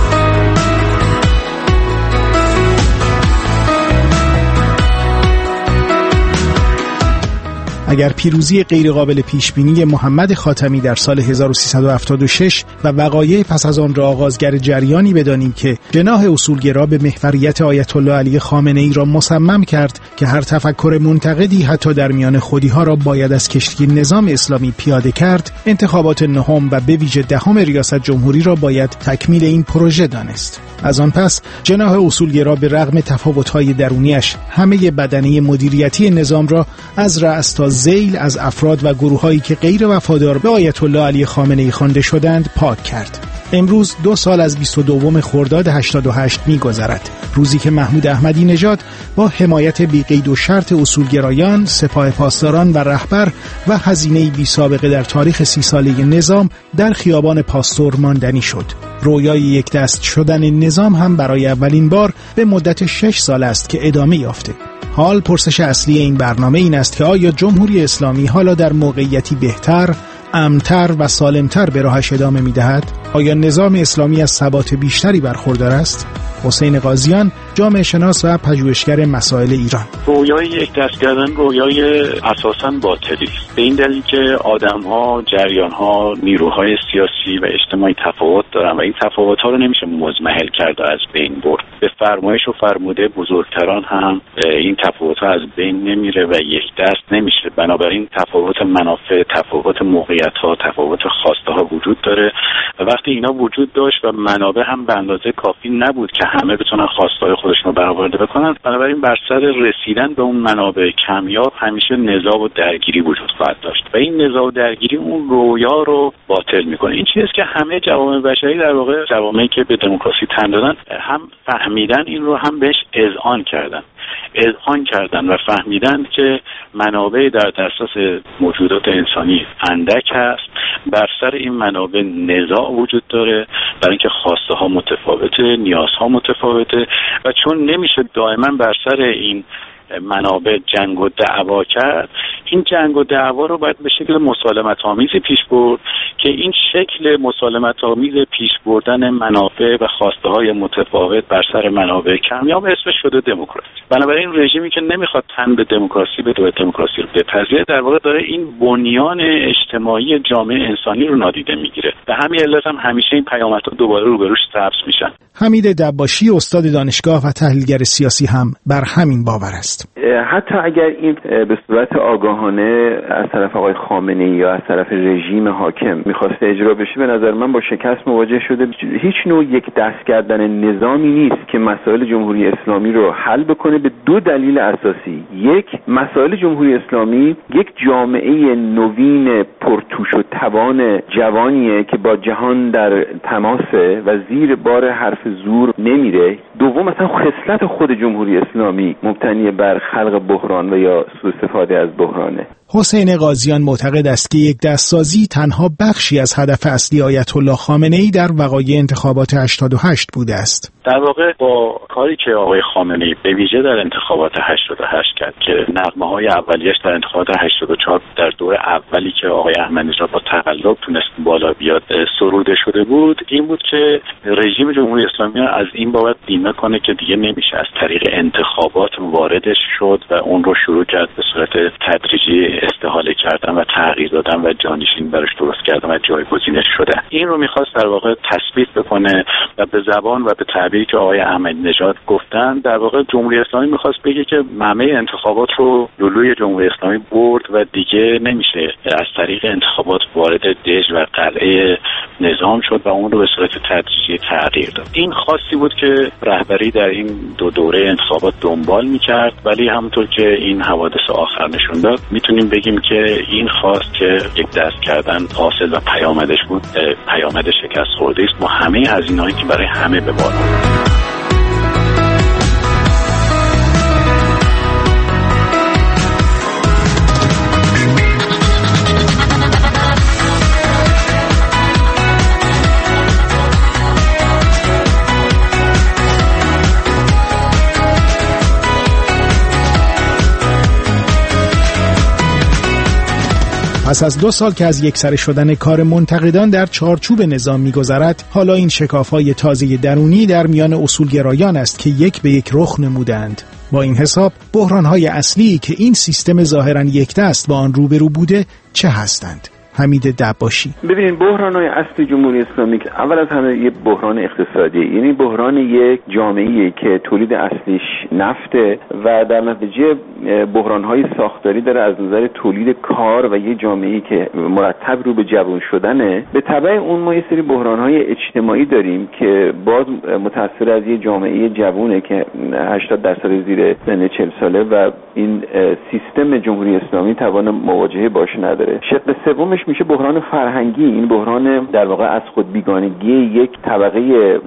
اگر پیروزی غیرقابل پیشبینی محمد خاتمی در سال 1376 و وقایع پس از آن را آغازگر جریانی بدانیم که جناح اصولگرا به محوریت آیت الله علی خامنه‌ای را مصمم کرد که هر تفکر منتقدی حتی در میان خودی‌ها را باید از کشتی نظام اسلامی پیاده کرد، انتخابات نهم و به ویژه دهم ریاست جمهوری را باید تکمیل این پروژه دانست. از آن پس جناح اصولگرا به رغم تفاوت‌های درونیش همه بدنه مدیریتی نظام را از رأس تا ذیل از افراد و گروه‌هایی که غیر وفادار به آیت الله علی خامنه‌ای خوانده شدند پاک کرد. امروز 2 سال از 22 خرداد 88 می‌گذرد، روزی که محمود احمدی نژاد با حمایت بی‌قید و شرط اصولگرایان، سپاه پاسداران و رهبر و هزینه‌ای بی‌سابقه در تاریخ 30 ساله نظام در خیابان پاستور ماندنی شد. رویای یک دست شدن نظام هم برای اولین بار به مدت 6 سال است که ادامه یافته. حال پرسش اصلی این برنامه این است که آیا جمهوری اسلامی حالا در موقعیتی بهتر، امن‌تر و سالم‌تر به راهش ادامه می‌دهد؟ آیا نظام اسلامی از ثبات بیشتری برخوردار است؟ حسین قاضیان، جامعه شناس و پژوهشگر مسائل ایران: رویای یک دست کردن رویای اساساً باطلی است، به این دلیل که آدم‌ها، جریان‌ها، نیروهای سیاسی و اجتماعی تفاوت دارن و این تفاوت‌ها رو نمیشه مزمحل کرد و از بین برد. به فرمایش و فرموده بزرگتران هم این تفاوت‌ها از بین نمیره و یک دست نمیشه. بنابراین تفاوت منافع، تفاوت موقعیت‌ها، تفاوت خواسته‌ها وجود داره و وقتی اینا وجود داشت و منابع هم به اندازه کافی نبود که همه بتونن خواسته‌های خودشون رو برآورده بکنن، بنابراین بر سر رسیدن به اون منابع کمیاب همیشه نزاع و درگیری وجود خواهد داشت و این نزاع و درگیری اون رویا رو باطل میکنه. این چیزی که همه جوامع بشری، در واقع جوامعی که به دموکراسی تن دادن، هم فهمیدن این رو، هم بهش اذعان کردن و فهمیدن که منابع در دسترس موجودات انسانی اندک هست. بر سر این منابع نزاع وجود داره برای اینکه خواسته ها متفاوته، نیازها متفاوته و چون نمیشه دائما بر سر این منابع جنگ و دعوا کرد، این جنگ و دعوا رو باید به شکل مسالمت آمیزی پیش برد که این شکل مسالمت آمیز پیش بردن منافع و خواسته های متفاوت بر سر منابع کمیاب اسمش شده دموکراسی. بنابراین رژیمی که نمیخواد تن به دموکراسی بده و دموکراسی رو بپذیره، در واقع داره این بنیان اجتماعی جامعه انسانی رو نادیده میگیره. به همین علت هم همیشه این پیامدها دوباره روبروش سبز میشن. حمید دباشی، استاد دانشگاه و تحلیلگر سیاسی، هم بر همین باور است. حتی اگر این به صورت آگاهانه از طرف آقای خامنه‌ای یا از طرف رژیم حاکم میخواسته اجرا بشه، به نظر من با شکست مواجه شده. هیچ نوع یک دست کردن نظامی نیست که مسائل جمهوری اسلامی رو حل بکنه، به 2 دلیل اساسی. یک، مسائل جمهوری اسلامی یک جامعه نوین پرتوش و توان جوانیه که با جهان در تماسه و زیر بار حرف زور نمیره. دوم، مثلا خصلت خود جمهوری اسلامی مبتنی بر خلق بحران و یا سوء استفاده از بحرانه. حسین قاضیان معتقد است که یک دستسازی تنها بخشی از هدف اصلی آیت الله خامنه‌ای در وقایع انتخابات 88 بوده است. در واقع با کاری که آقای خامنه‌ای به ویژه در انتخابات 88 کرد که نغمه‌های اولیش در انتخابات 84 در دور اولی که آقای احمدی‌نژاد با تقلب تونست بالا بیاد سروده شده بود، این بود که رژیم جمهوری اسلامی از این بابت بیمه کنه که دیگه نمیشه از طریق انتخابات واردش شد و اون رو شروع کرد به صورت تدریجی استحاله کردن و تغییر دادن و جانشین براش درست کردن و جایگزینش شدن. این رو میخواست در واقع تثبیت بکنه و به زبان و به تعبیری که آقای احمدی‌نژاد گفتن، در واقع جمهوری اسلامی میخواست بگه که همه انتخابات رو لولوی جمهوری اسلامی برد و دیگه نمیشه از طریق انتخابات وارد دژ و قلعه نظام شد و اون رو به صورت تدریجی تغییر داد. این خاصی بود که رهبری در این 2 دوره انتخابات دنبال میکرد، ولی همونطور که این حوادث آخر نشون داد، میتونیم بگیم که این خواست که یک دست کردن حاصل و پیامدش بود پیامد شکست خورده است با همه هزینه‌هایی که برای همه به بار آورد. پس از 2 سال که از یکسره شدن کار منتقدان در چارچوب نظام می‌گذرد، حالا این شکاف‌های تازه درونی در میان اصولگرایان است که یک به یک رخ نمودند. با این حساب بحران‌های اصلی که این سیستم ظاهراً یکدست با آن روبرو بوده چه هستند؟ حمید دباشی: ببینید، بحران‌های اصلی جمهوری اسلامی که اول از همه یه بحران اقتصادی، یعنی بحران یک جامعه‌ای که تولید اصلیش نفته و در نتیجه بحران‌های ساختاری داره از نظر تولید کار و یه جامعه‌ای که مرتب رو به جوان شدنه. به تبع اون ما یه سری بحران‌های اجتماعی داریم که باز متأثر از یه جامعه جوونه که 80% زیر سن 40 ساله و این سیستم جمهوری اسلامی توان مواجهه باش نداره. شق سومش میشه بحران فرهنگی. این بحران در واقع از خود بیگانگی یک طبقه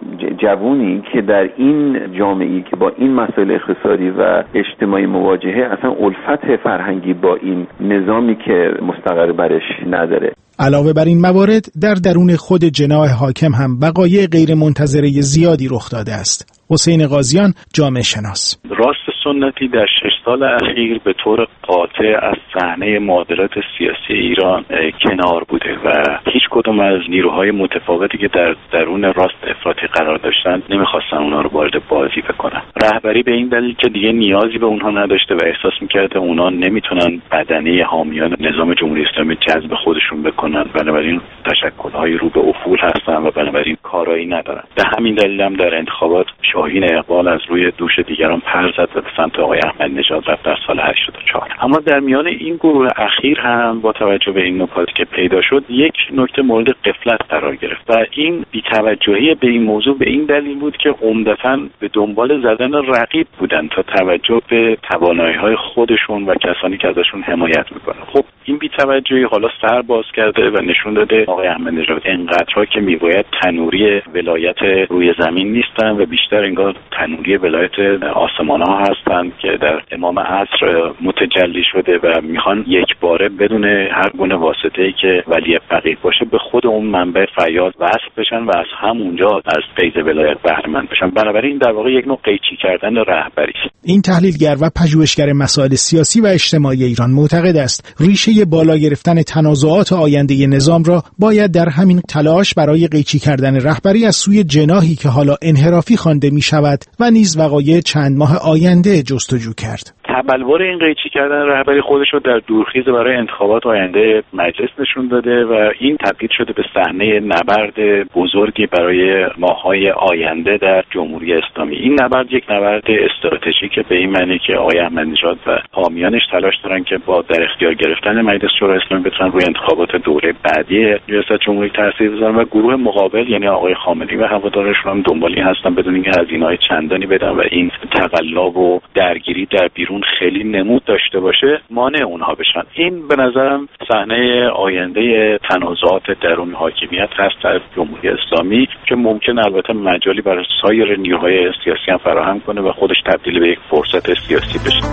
جوونی که در این جامعه‌ای که با این مسائل اقتصادی و اجتماعی مواجهه، اصلا الفت فرهنگی با این نظامی که مستقر برش نداره. علاوه بر این موارد در درون خود جناح حاکم هم وقایع غیر منتظره زیادی رخ داده است. حسین قاضیان، جامعه شناس: راست سنتی در 6 سال اخیر به طور قاطع از صحنه معادلات سیاسی ایران کنار بوده و هیچ کدوم از نیروهای متفاوتی که در درون راست افراطی قرار داشتن نمیخواستن اونا رو وارد بازی بکنن. رهبری به این دلیل که دیگه نیازی به اونها نداشته و احساس میکرده اونا نمیتونن بدنه حامیان نظام جمهوری اسلامی جذب خودشون بکنن، بنابراین تشکل‌های رو به افول هستن و بنابراین کارایی ندارن. به همین دلیل هم در انتخابات شاهین اقبال از روی دوش دیگران پر زد و به سمت آقای احمدی نژاد رفت در سال 84. اما در میان این گروه اخیر هم با توجه به این نکاتی که پیدا شد یک نکته مورد غفلت قرار گرفت و این بی‌توجهی به این موضوع به این دلیل بود که عمدتاً به دنبال زدن رقیب بودن تا توجه به توانایی‌های خودشون و کسانی که ازشون حمایت میکنن. خب این بی‌توجهی حالا سر باز کرده و نشون داده آقای احمدی نژاد انقدرها که میباید تنوری ولایت روی زمین نیستن و بیشتر انگار تنوری ولایت آسمان ها هستند که در امام عصر متجلی شده و میخوان یک باره بدون هر گونه واسطه‌ای که ولی فقیه باشه به خود اون منبع فیاض وصل بشن و از همونجا از فیض ولایت بهره مند بشن. بنابراین در واقع یک نوع قیچی کردن رهبری است. این تحلیلگر و پژوهشگر مسائل سیاسی و اجتماعی ایران معتقد است ریشه بالا گرفتن تنازعات آینده نظام را باید در همین تلاش برای قیچی کردن رهبری از سوی جناحی که حالا انحرافی خوانده می شود و نیز وقایع چند ماه آینده جستجو کرد. تبلور این قیچی کردن رهبری خودش رو در دورخیز برای انتخابات آینده مجلس نشون داده و این تبدیل شده به صحنه نبرد بزرگی برای ماه‌های آینده در جمهوری اسلامی. این نبرد یک نبرد استراتژیک به این معنی که آقای احمدی نژاد و حامیانش تلاش دارن که با در اختیار گرفتن مجلس شورای اسلامی بتونن روی انتخابات دوره بعدی ریاست جمهوری تاثیر بذارن و گروه مقابل یعنی آقای خامنه‌ای و هوادارشون هم دنبال این هستن بدون اینکه هزینه‌های چندانی بدن و این تقلا و درگیری در بیرون خیلی نمود داشته باشه مانع اونها بشن. این به نظرم صحنه آینده تنازعات درون حاکمیت هست در جمهوری اسلامی که ممکن البته مجالی برای سایر نیروهای سیاسی هم فراهم کنه و خودش تبدیل به یک فرصت سیاسی بشه.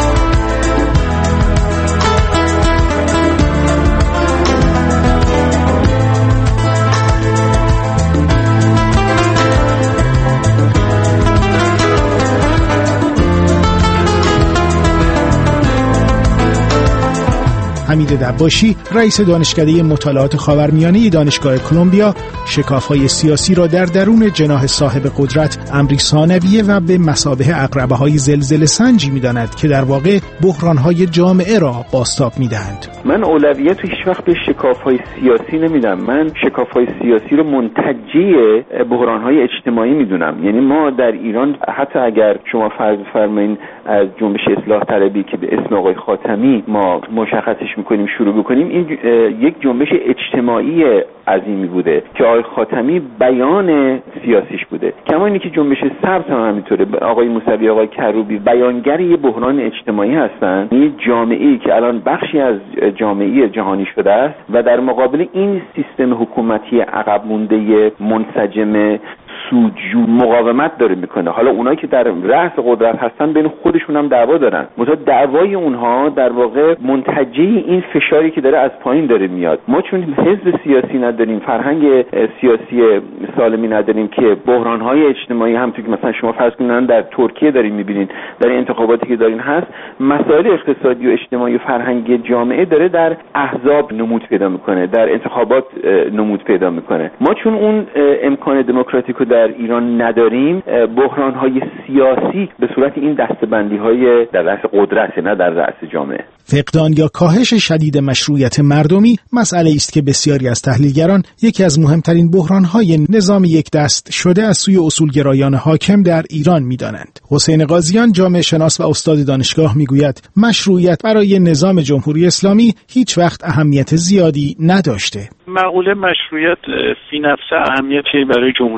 حمید دباشی، رئیس دانشکده مطالعات خاورمیانه دانشگاه کلمبیا، شکاف‌های سیاسی را در درون جناح صاحب قدرت امری ثانویه و به مثابه عقربه‌های زلزله سنجی می‌داند که در واقع بحران‌های جامعه را بازتاب می‌دهند. من اولویت هیچ وقت به شکاف‌های سیاسی نمیدم. من شکاف‌های سیاسی رو منتجی بحران‌های اجتماعی می‌دونم. یعنی ما در ایران حتی اگر شما فرض بفرمایید از جنبش اصلاح طلبی که به اسم آقای خاتمی ما مشخصش می‌کنیم شروع بکنیم، این یک جنبش اجتماعی عظیمی بوده که آقای خاتمی بیان سیاسیش بوده. کما اینکه جنبش سبز هم همینطوره. آقای موسوی، آقای کروبی بیانگر یه بحران اجتماعی هستن. این جامعه‌ای که الان بخشی از جامعه جهانی شده است و در مقابل این سیستم حکومتی عقب مونده منسجم سودجو مقاومت داره میکنه. حالا اونایی که در رأس قدرت هستن بین خودشون هم دعوا دارن. مثلا دعوای اونها در واقع منتجی این فشاری که داره از پایین داره میاد. ما چون حزب سیاسی نداریم، فرهنگ سیاسی سالمی نداریم که بحران‌های اجتماعی همونطور که مثلا شما فرض کنید در ترکیه دارین میبینین، در انتخاباتی که دارین هست، مسائل اقتصادی و اجتماعی و فرهنگی جامعه داره در احزاب نمود پیدا میکنه، در انتخابات نمود پیدا میکنه. ما چون اون امکان دموکراتیک در ایران نداریم، بحران‌های سیاسی به صورت این دسته‌بندی‌های در رأس قدرت نه در رأس جامعه. فقدان یا کاهش شدید مشروعیت مردمی مسئله است که بسیاری از تحلیلگران یکی از مهمترین بحران‌های نظام یک دست شده از سوی اصولگرایان حاکم در ایران می‌دانند. حسین قاضیان، جامعه شناس و استاد دانشگاه، میگوید مشروعیت برای نظام جمهوری اسلامی هیچ وقت اهمیت زیادی نداشته. مقوله مشروعیت فی نفسه اهمیتی برای جمهوری اسلامی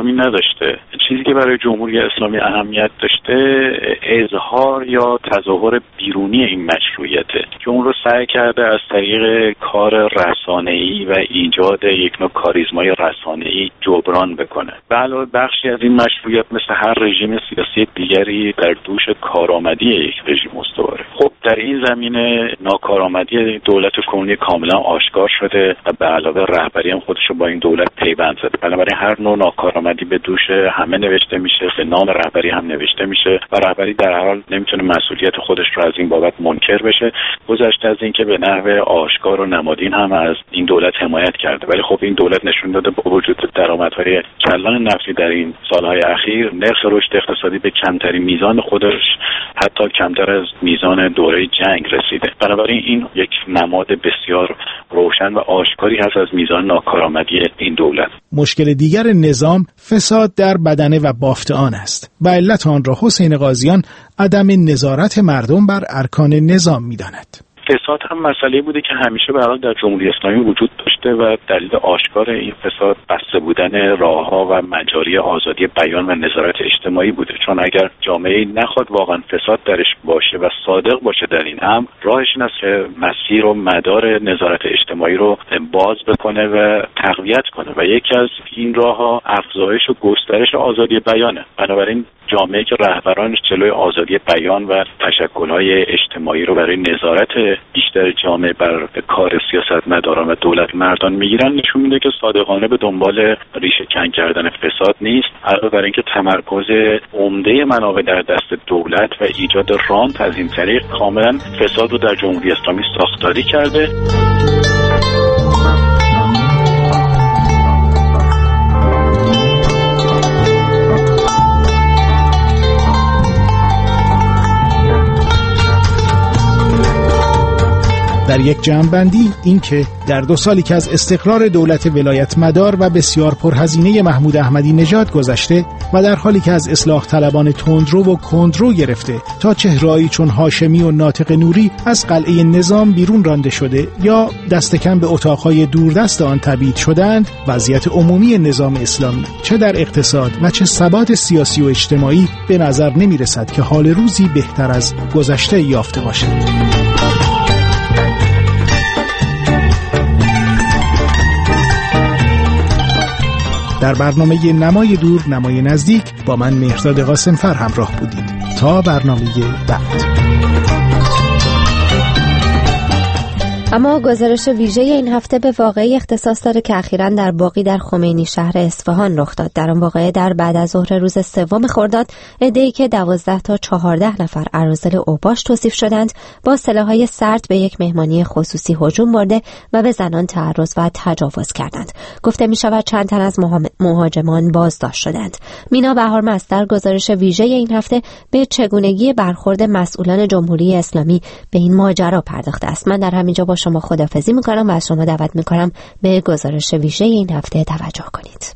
اسلامی نداشته. چیزی که برای جمهوری اسلامی اهمیت داشته اظهار یا تظاهر بیرونی این مشروعیته که اون رو سعی کرده از طریق کار رسانه‌ای و ایجاد یک نوع کاریزمای رسانه‌ای جبران بکنه. به علاوه بخشی از این مشروعیت مثل هر رژیم سیاسی دیگری در دوش کارآمدی یک رژیم استواره. خب در این زمینه ناکارآمدی دولت کنونی کاملا آشکار شده و به علاوه رهبری هم خودش رو با این دولت پیوند زده. بنابراین هر نوع ناکارآمدی به دوش همه نوشته میشه، به نام رهبری هم نوشته میشه و رهبری در هر حال نمیتونه مسئولیت خودش رو از این بابت منکر بشه. گذشته از اینکه به نحو آشکار و نمادین هم از این دولت حمایت کرده، ولی خب این دولت نشون داده با وجود درآمدهای کلان نفتی در این سالهای اخیر نرخ رشد اقتصادی به کمترین میزان خودش، حتی کمتر از میزان دوره جنگ رسیده. بنابراین این یک نماد بسیار روشن و آشکاری هست از میزان ناکارآمدی این دولت. مشکل دیگر نظام فساد در بدنه و بافت آن است و علت آن را حسین قاضیان عدم نظارت مردم بر ارکان نظام می‌داند. فساد هم مسئله بوده که همیشه به هر حال در جمهوری اسلامی وجود داشته و دلیل آشکار این فساد بسته بودن راهها و مجاری آزادی بیان و نظارت اجتماعی بوده. چون اگر جامعه نخواد واقعا فساد درش باشه و صادق باشه در این امر، راهش این است که مسیر و مدار نظارت اجتماعی رو باز بکنه و تقویت کنه و یکی از این راهها افزایش و گسترش آزادی بیانه. بنابراین جامعه که رهبرانش جلوی آزادی بیان و تشکل‌های اجتماعی رو برای نظارت بیشتر جامعه بر کار سیاستمداران و دولت مردان میگیرن، نشون میده که صادقانه به دنبال ریشه کن کردن فساد نیست، علاوه بر اینکه تمرکز عمده منابع در دست دولت و ایجاد رانت از این طریق کاملا فساد رو در جمهوری اسلامی ساختاری کرده. در یک جمع‌بندی این که در 2 سالی که از استقرار دولت ولایت مدار و بسیار پرهزینه محمود احمدی نژاد گذشته و در حالی که از اصلاح طلبان تندرو و کندرو گرفته تا چهرهایی چون هاشمی و ناطق نوری از قلعه نظام بیرون رانده شده یا دست کم به اتاقهای دوردست آن تبعید شدند، وضعیت عمومی نظام اسلامی چه در اقتصاد و چه ثبات سیاسی و اجتماعی به نظر نمی رسد که حال روزی بهتر از گذشته یافته باشد. در برنامه نمای دور نمای نزدیک با من مهرداد قاسمفر همراه بودید. تا برنامه بعد. اما گزارش ویژه این هفته به واقعه اختصاص داره که اخیراً در باغی در خمینی شهر اصفهان رخ داد. در آن واقعه در بعد از ظهر روز 3 خرداد عده‌ای که 12 تا 14 نفر اراذل اوباش توصیف شدند با سلاح‌های سرد به یک مهمانی خصوصی هجوم برده و به زنان تعرض و تجاوز کردند. گفته می‌شود چند تن از مهاجمان بازداشت شدند. مینا بهار مصدر گزارش ویژه این هفته به چگونگی برخورد مسئولان جمهوری اسلامی به این ماجرا پرداخته است. من در همینجا با شما خداحافظی میکنم و از شما دعوت میکنم به گزارش ویژه این هفته توجه کنید.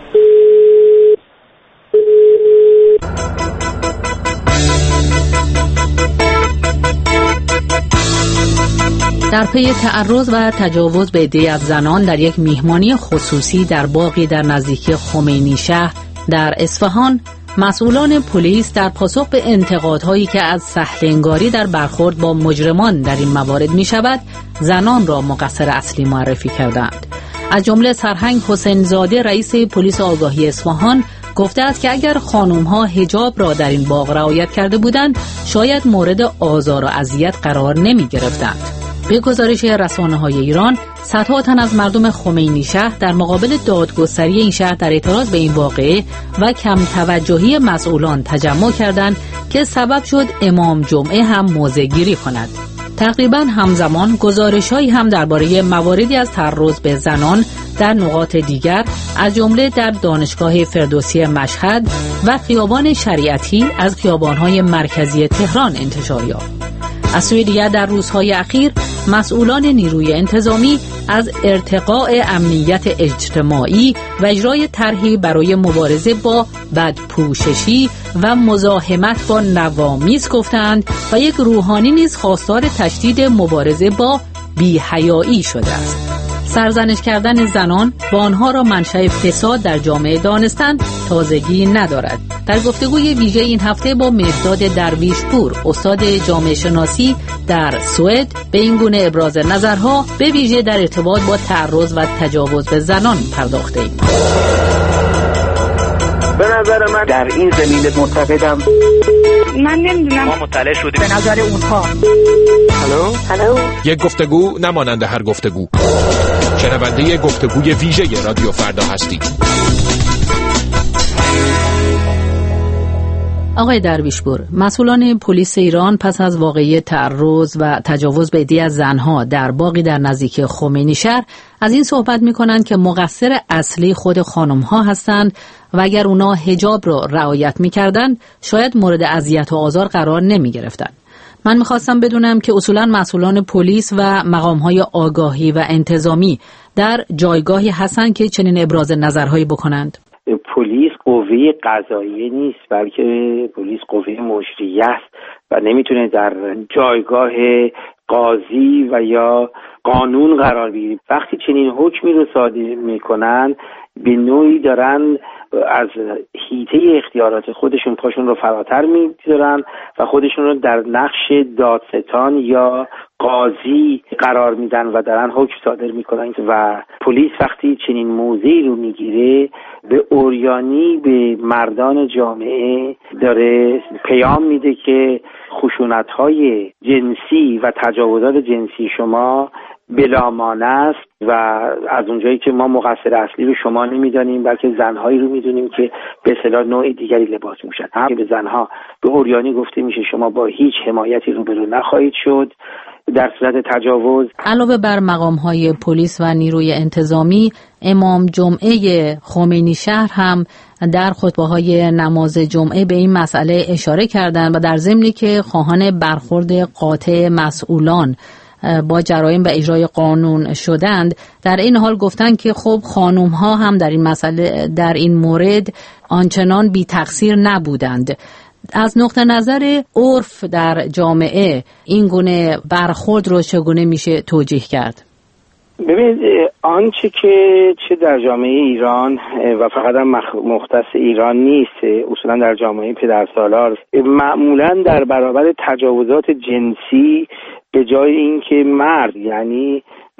در پی تعرض و تجاوز به عده‌ای از زنان در یک میهمانی خصوصی در باغی در نزدیکی خمینی شهر در اصفهان، مسئولان پلیس در پاسخ به انتقادهایی که از سهل‌انگاری در برخورد با مجرمان در این موارد می شود، زنان را مقصر اصلی معرفی کردند. از جمله سرهنگ حسین زاده رئیس پلیس آگاهی اصفهان گفته است که اگر خانم‌ها حجاب را در این باغ رعایت کرده بودند، شاید مورد آزار و اذیت قرار نمی گرفتند. به گزارش رسانه‌های ایران، صدها تن از مردم خمینی شهر در مقابل دادگستری این شهر در اعتراض به این واقعه و کم توجهی مسئولان تجمع کردند که سبب شد امام جمعه هم موضع‌گیری کند. تقریباً همزمان گزارش‌هایی هم درباره مواردی از تعرض به زنان در نقاط دیگر از جمله در دانشگاه فردوسی مشهد و خیابان شریعتی از خیابان‌های مرکزی تهران انتشار یافت. از سوی دیگر در روزهای اخیر مسئولان نیروی انتظامی از ارتقاء امنیت اجتماعی و اجرای طرحی برای مبارزه با بدپوششی و مزاحمت با نوامیس گفتند و یک روحانی نیز خواستار تشدید مبارزه با بی‌حیایی شده است. سرزنش کردن زنان و آنها را منشأ فساد در جامعه دانستن تازگی ندارد. در گفتگوی ویژه این هفته با مهرداد درویشپور، استاد جامعه شناسی در سوئد، به این گونه ابراز نظرها به ویژه در ارتباط با تعرض و تجاوز به زنان پرداخته‌ایم. به نظر من در این زمینه معتقدم من نمیدونم، ما مطلع شدیم به نظر اونها. هلو یک گفتگو نمانند هر گفتگو. شنونده گفتگوی ویژه رادیو فردا هستید. آقای درویشپور، مسئولان پلیس ایران پس از واقعه تعرض و تجاوز به عده‌ای از زنها در باغی در نزدیکی خمینی شهر از این صحبت می‌کنند که مقصر اصلی خود خانم‌ها هستند و اگر اونا حجاب را رعایت می‌کردند شاید مورد اذیت و آزار قرار نمی‌گرفتند. من می‌خواستم بدونم که اصولاً مسئولان پلیس و مقام‌های آگاهی و انتظامی در جایگاهی هستند که چنین ابراز نظرهایی بکنند. پلیس قوه قضاییه نیست، بلکه پلیس قوه مجریه است و نمیتونه در جایگاه قاضی و یا قانون قرار بگیره. وقتی چنین حکمی رو صادر میکنن به نوعی دارن از حیطه اختیارات خودشون پاشون رو فراتر میذارن و خودشون رو در نقش دادستان یا قاضی قرار میدن و دارن حکم صادر میکنن و پلیس وقتی چنین موضعی رو میگیره به عریانی به مردان جامعه داره پیام میده که خشونت‌های جنسی و تجاوزات جنسی شما بلامانه است و از اونجایی که ما مقصر اصلی رو شما نمیدانیم بلکه زنهایی رو میدونیم که به اصطلاح نوع دیگری لباس میشن. هم به زنها به عریانی گفته میشه شما با هیچ حمایتی روبرو نخواهید شد در صورت تجاوز. علاوه بر مقام‌های پلیس و نیروی انتظامی، امام جمعه خمینی شهر هم در خطبه‌های نماز جمعه به این مسئله اشاره کردند و در ضمنی که خواهان برخورد قاطع مسئولان با جرایم و اجرای قانون شدند، در این حال گفتند که خب خانم‌ها هم در این مسئله در این مورد آنچنان بی تقصیر نبودند. از نقطه نظر عرف در جامعه این گونه برخورد رو چگونه میشه توجیه کرد؟ ببینید آنچه که چه در جامعه ایران و فقط هم مختص ایران نیست، اصولا در جامعه پدرسالار معمولا در برابر تجاوزات جنسی به جای اینکه مرد یعنی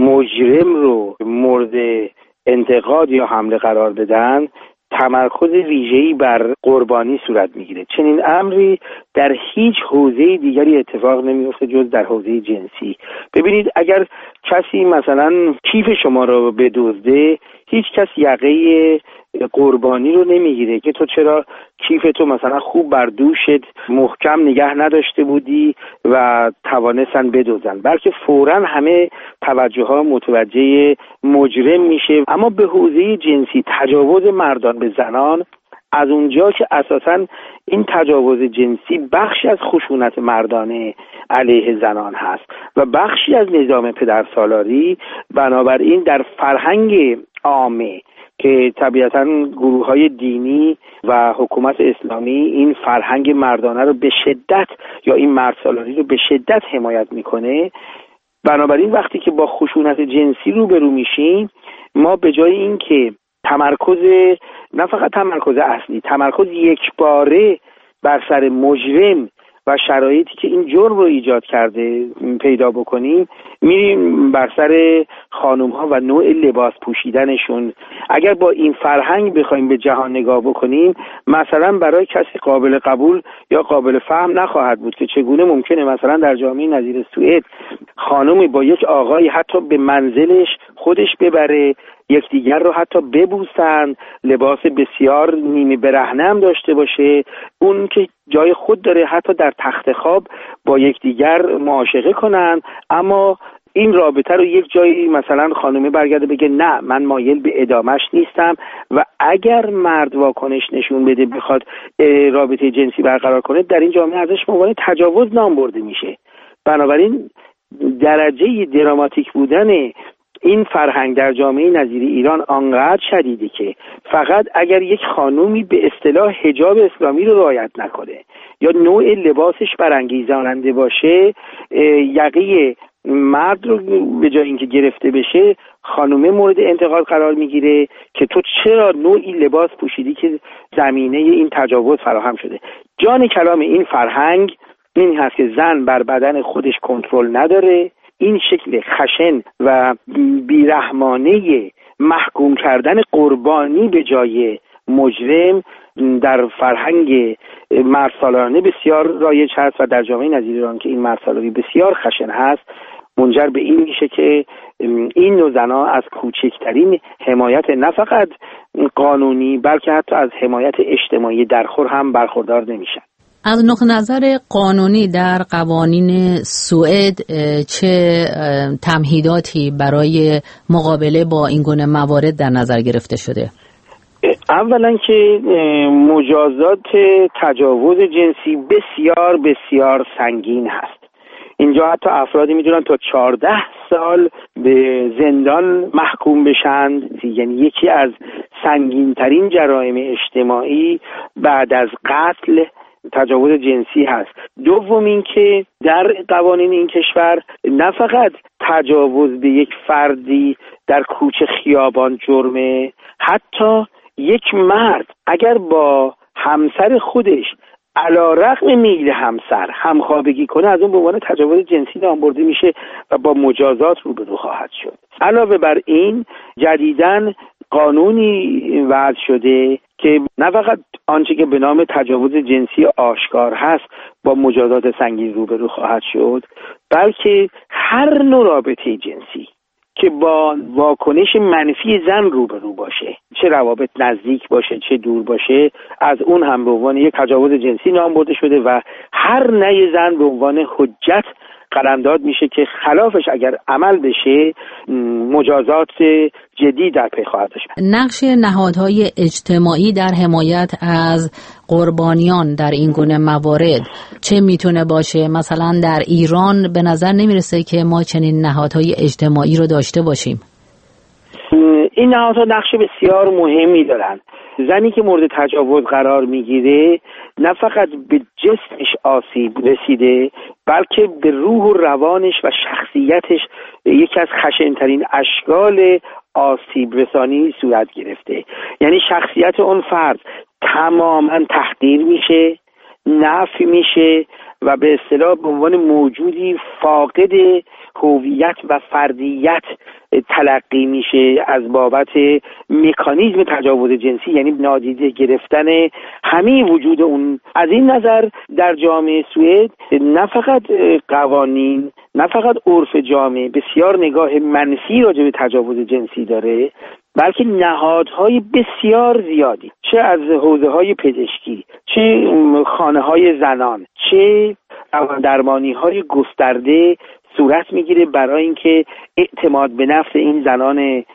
مجرم رو مورد انتقاد یا حمله قرار بدن، تمرکز ویژه‌ای بر قربانی صورت میگیره. چنین امری در هیچ حوزه دیگری اتفاق نمیفته جز در حوزه جنسی. ببینید اگر کسی مثلا کیف شما رو بدزده، هیچ کس یقه قربانی رو نمیگیره که تو چرا کیف تو مثلا خوب بر دوشت محکم نگه نداشته بودی و توانستن بدزدن، بلکه فوراً همه توجه ها متوجه مجرم میشه. اما به حوزه جنسی، تجاوز مردان به زنان، از اونجا که اساساً این تجاوز جنسی بخشی از خشونت مردانه علیه زنان هست و بخشی از نظام پدرسالاری، بنابراین در فرهنگ عامه که طبیعتاً گروه‌های دینی و حکومت اسلامی این فرهنگ مردانه رو به شدت یا این مردسالاری رو به شدت حمایت میکنه، بنابراین وقتی که با خشونت جنسی روبرو میشیم، ما به جای این که تمرکز، نه فقط تمرکز اصلی، تمرکز یکباره بر سر مجرم و شرایطی که این جرم رو ایجاد کرده پیدا بکنیم، میریم بر سر خانم ها و نوع لباس پوشیدنشون. اگر با این فرهنگ بخوایم به جهان نگاه بکنیم، مثلا برای کسی قابل قبول یا قابل فهم نخواهد بود که چگونه ممکنه مثلا در جامعه نظیر سوئد خانمی با یک آقای حتی به منزلش خودش ببره، یکدیگر رو حتی ببوسن، لباس بسیار نیمه برهنه هم داشته باشه، اون که جای خود داره حتی در تخت خواب با یکدیگر معاشقه کنن، اما این رابطه رو یک جایی مثلا خانومه برگرده بگه نه من مایل به ادامهش نیستم و اگر مرد واکنش نشون بده بخواد رابطه جنسی برقرار کنه، در این جامعه ازش عنوان تجاوز نام برده میشه. بنابراین درجه دراماتیک بودن این فرهنگ در جامعه نظیر ایران آنقدر شدیده که فقط اگر یک خانومی به اصطلاح حجاب اسلامی رو رعایت نکنه یا نوع لباسش برانگیزاننده باشه، یقه مرد رو به جای اینکه گرفته بشه خانومه مورد انتقاد قرار میگیره که تو چرا نوعی لباس پوشیدی که زمینه این تجاوز فراهم شده. جان کلام این فرهنگ این هست که زن بر بدن خودش کنترل نداره. این شکل خشن و بیرحمانه محکوم کردن قربانی به جای مجرم در فرهنگ مردسالارانه بسیار رایج هست و در جامعه نظیر ایران که این مردسالاری بسیار خشن هست منجر به این میشه که این نوع زنها از کوچکترین حمایت نه فقط قانونی بلکه حتی از حمایت اجتماعی درخور هم برخوردار نمیشن. از نقطه نظر قانونی در قوانین سوئد چه تمهیداتی برای مقابله با این گونه موارد در نظر گرفته شده؟ اولا که مجازات تجاوز جنسی بسیار بسیار سنگین هست. اینجا حتی افرادی میدونن تا 14 سال به زندان محکوم بشند، یعنی یکی از سنگین‌ترین جرایم اجتماعی بعد از قتل تجاوز جنسی هست. دوم این که در قوانین این کشور نه فقط تجاوز به یک فردی در کوچه خیابان جرمه، حتی یک مرد اگر با همسر خودش علیرغم میل همسر همخوابگی کنه از اون به عنوان تجاوز جنسی نام برده میشه و با مجازات روبرو خواهد شد. علاوه بر این جدیداً قانونی وضع شده که نه فقط آنچه که به نام تجاوز جنسی آشکار هست با مجازات سنگین روبرو خواهد شد، بلکه هر نوع رابطه جنسی که با واکنش منفی زن روبرو باشه، چه روابط نزدیک باشه چه دور باشه، از اون هم به عنوان یک تجاوز جنسی نام برده شده و هر نهی زن به عنوان حجت قلمداد میشه که خلافش اگر عمل بشه مجازات جدی در پی خواهد داشت. نقش نهادهای اجتماعی در حمایت از قربانیان در این گونه موارد چه میتونه باشه؟ مثلا در ایران به نظر نمیرسه که ما چنین نهادهای اجتماعی رو داشته باشیم. این نهادها نقش بسیار مهمی دارن. زنی که مورد تجاوز قرار میگیره نه فقط به جسمش آسیب رسیده بلکه به روح و روانش و شخصیتش یکی از خشن‌ترین اشکال آسیب رسانی صورت گرفته. یعنی شخصیت اون فرد تماما تحقیر میشه، نفی میشه و به اصطلاح به عنوان موجودی فاقد هویت و فردیت تلقی میشه از بابت مکانیزم تجاوز جنسی، یعنی نادیده گرفتن همه وجود اون. از این نظر در جامعه سوئد نه فقط قوانین، نه فقط عرف جامعه بسیار نگاه منفی راجع به تجاوز جنسی داره، بلکه نهادهای بسیار زیادی، چه از حوزه‌های پزشکی، چه خانه‌های زنان، چه درمانی‌های گسترده صورت میگیره برای اینکه اعتماد به نفس این زنان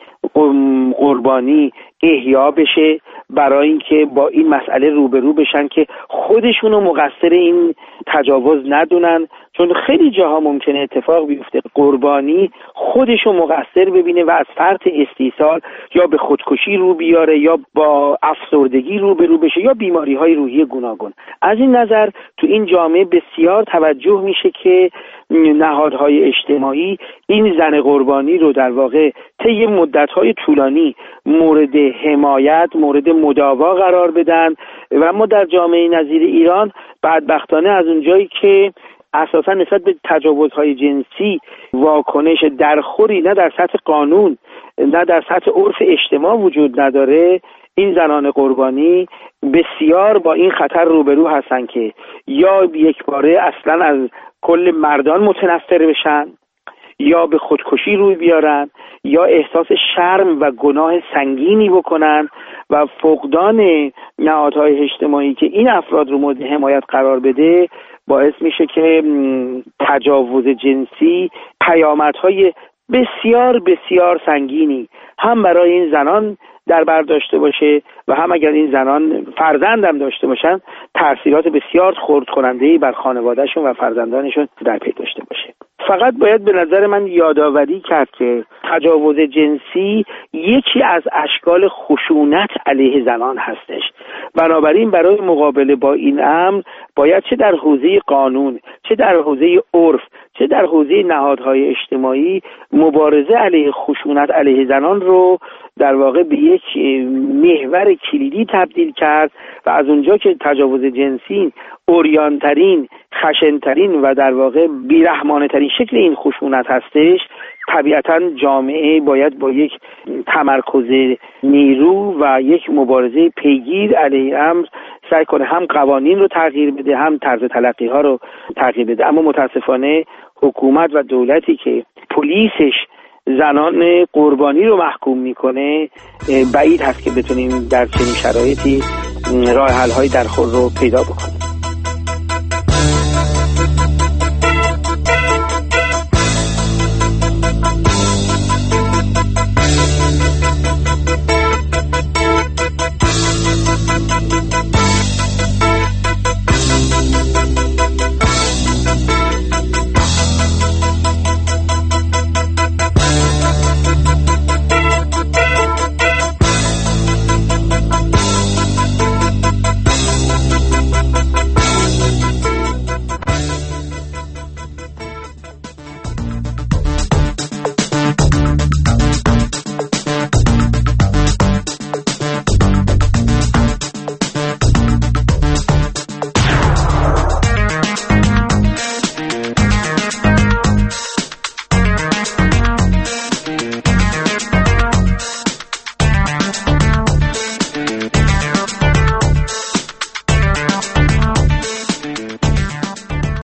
قربانی احیا بشه، برای اینکه با این مسئله روبرو بشن که خودشونو مقصر این تجاوز ندونن، چون خیلی جاها ممکنه اتفاق بیفته قربانی خودشو مقصر ببینه و از فرط استیصال یا به خودکشی رو بیاره یا با افسردگی روبرو بشه یا بیماری‌های روحی گوناگون. از این نظر تو این جامعه بسیار توجه میشه که نهادهای اجتماعی این زن قربانی رو در واقع طی مدت‌های طولانی مورد حمایت، مورد مداوا قرار بدن و ما در جامعه نظیر ایران بدبختانه از اونجایی که اساسا نسبت به تجاوزهای جنسی واکنش درخوری نه در سطح قانون نه در سطح عرف اجتماع وجود نداره، این زنان قربانی بسیار با این خطر روبرو هستن که یا یک باره اصلا از کل مردان متنفر بشن یا به خودکشی روی بیارن یا احساس شرم و گناه سنگینی بکنن و فقدان نهادهای اجتماعی که این افراد رو مورد حمایت قرار بده باعث میشه که تجاوز جنسی پیامدهای بسیار بسیار سنگینی هم برای این زنان در بر داشته باشه و هم اگر این زنان فرزندم داشته باشن تأثیرات بسیار خرد کننده‌ای بر خانوادهشون و فرزندانشون در پی داشته باشه. فقط باید به نظر من یادآوری کرد که تجاوز جنسی یکی از اشکال خشونت علیه زنان هستش. بنابراین برای مقابله با این امر باید چه در حوزه قانون، چه در حوزه عرف، چه در حوزه نهادهای اجتماعی مبارزه علیه خشونت علیه زنان رو در واقع به یک محور کلیدی تبدیل کرد و از اونجا که تجاوز جنسی عریان‌ترین، خشن‌ترین و در واقع بی‌رحمانه‌ترین شکل این خشونت هستش، طبیعتاً جامعه باید با یک تمرکز نیرو و یک مبارزه پیگیر علیه امر سعی کنه هم قوانین رو تغییر بده، هم طرز تلقی ها رو تغییر بده. اما متاسفانه حکومت و دولتی که پلیسش زنان قربانی رو محکوم میکنه بعید هست که بتونیم در چنین شرایطی راه حل های در خود رو پیدا بکنیم.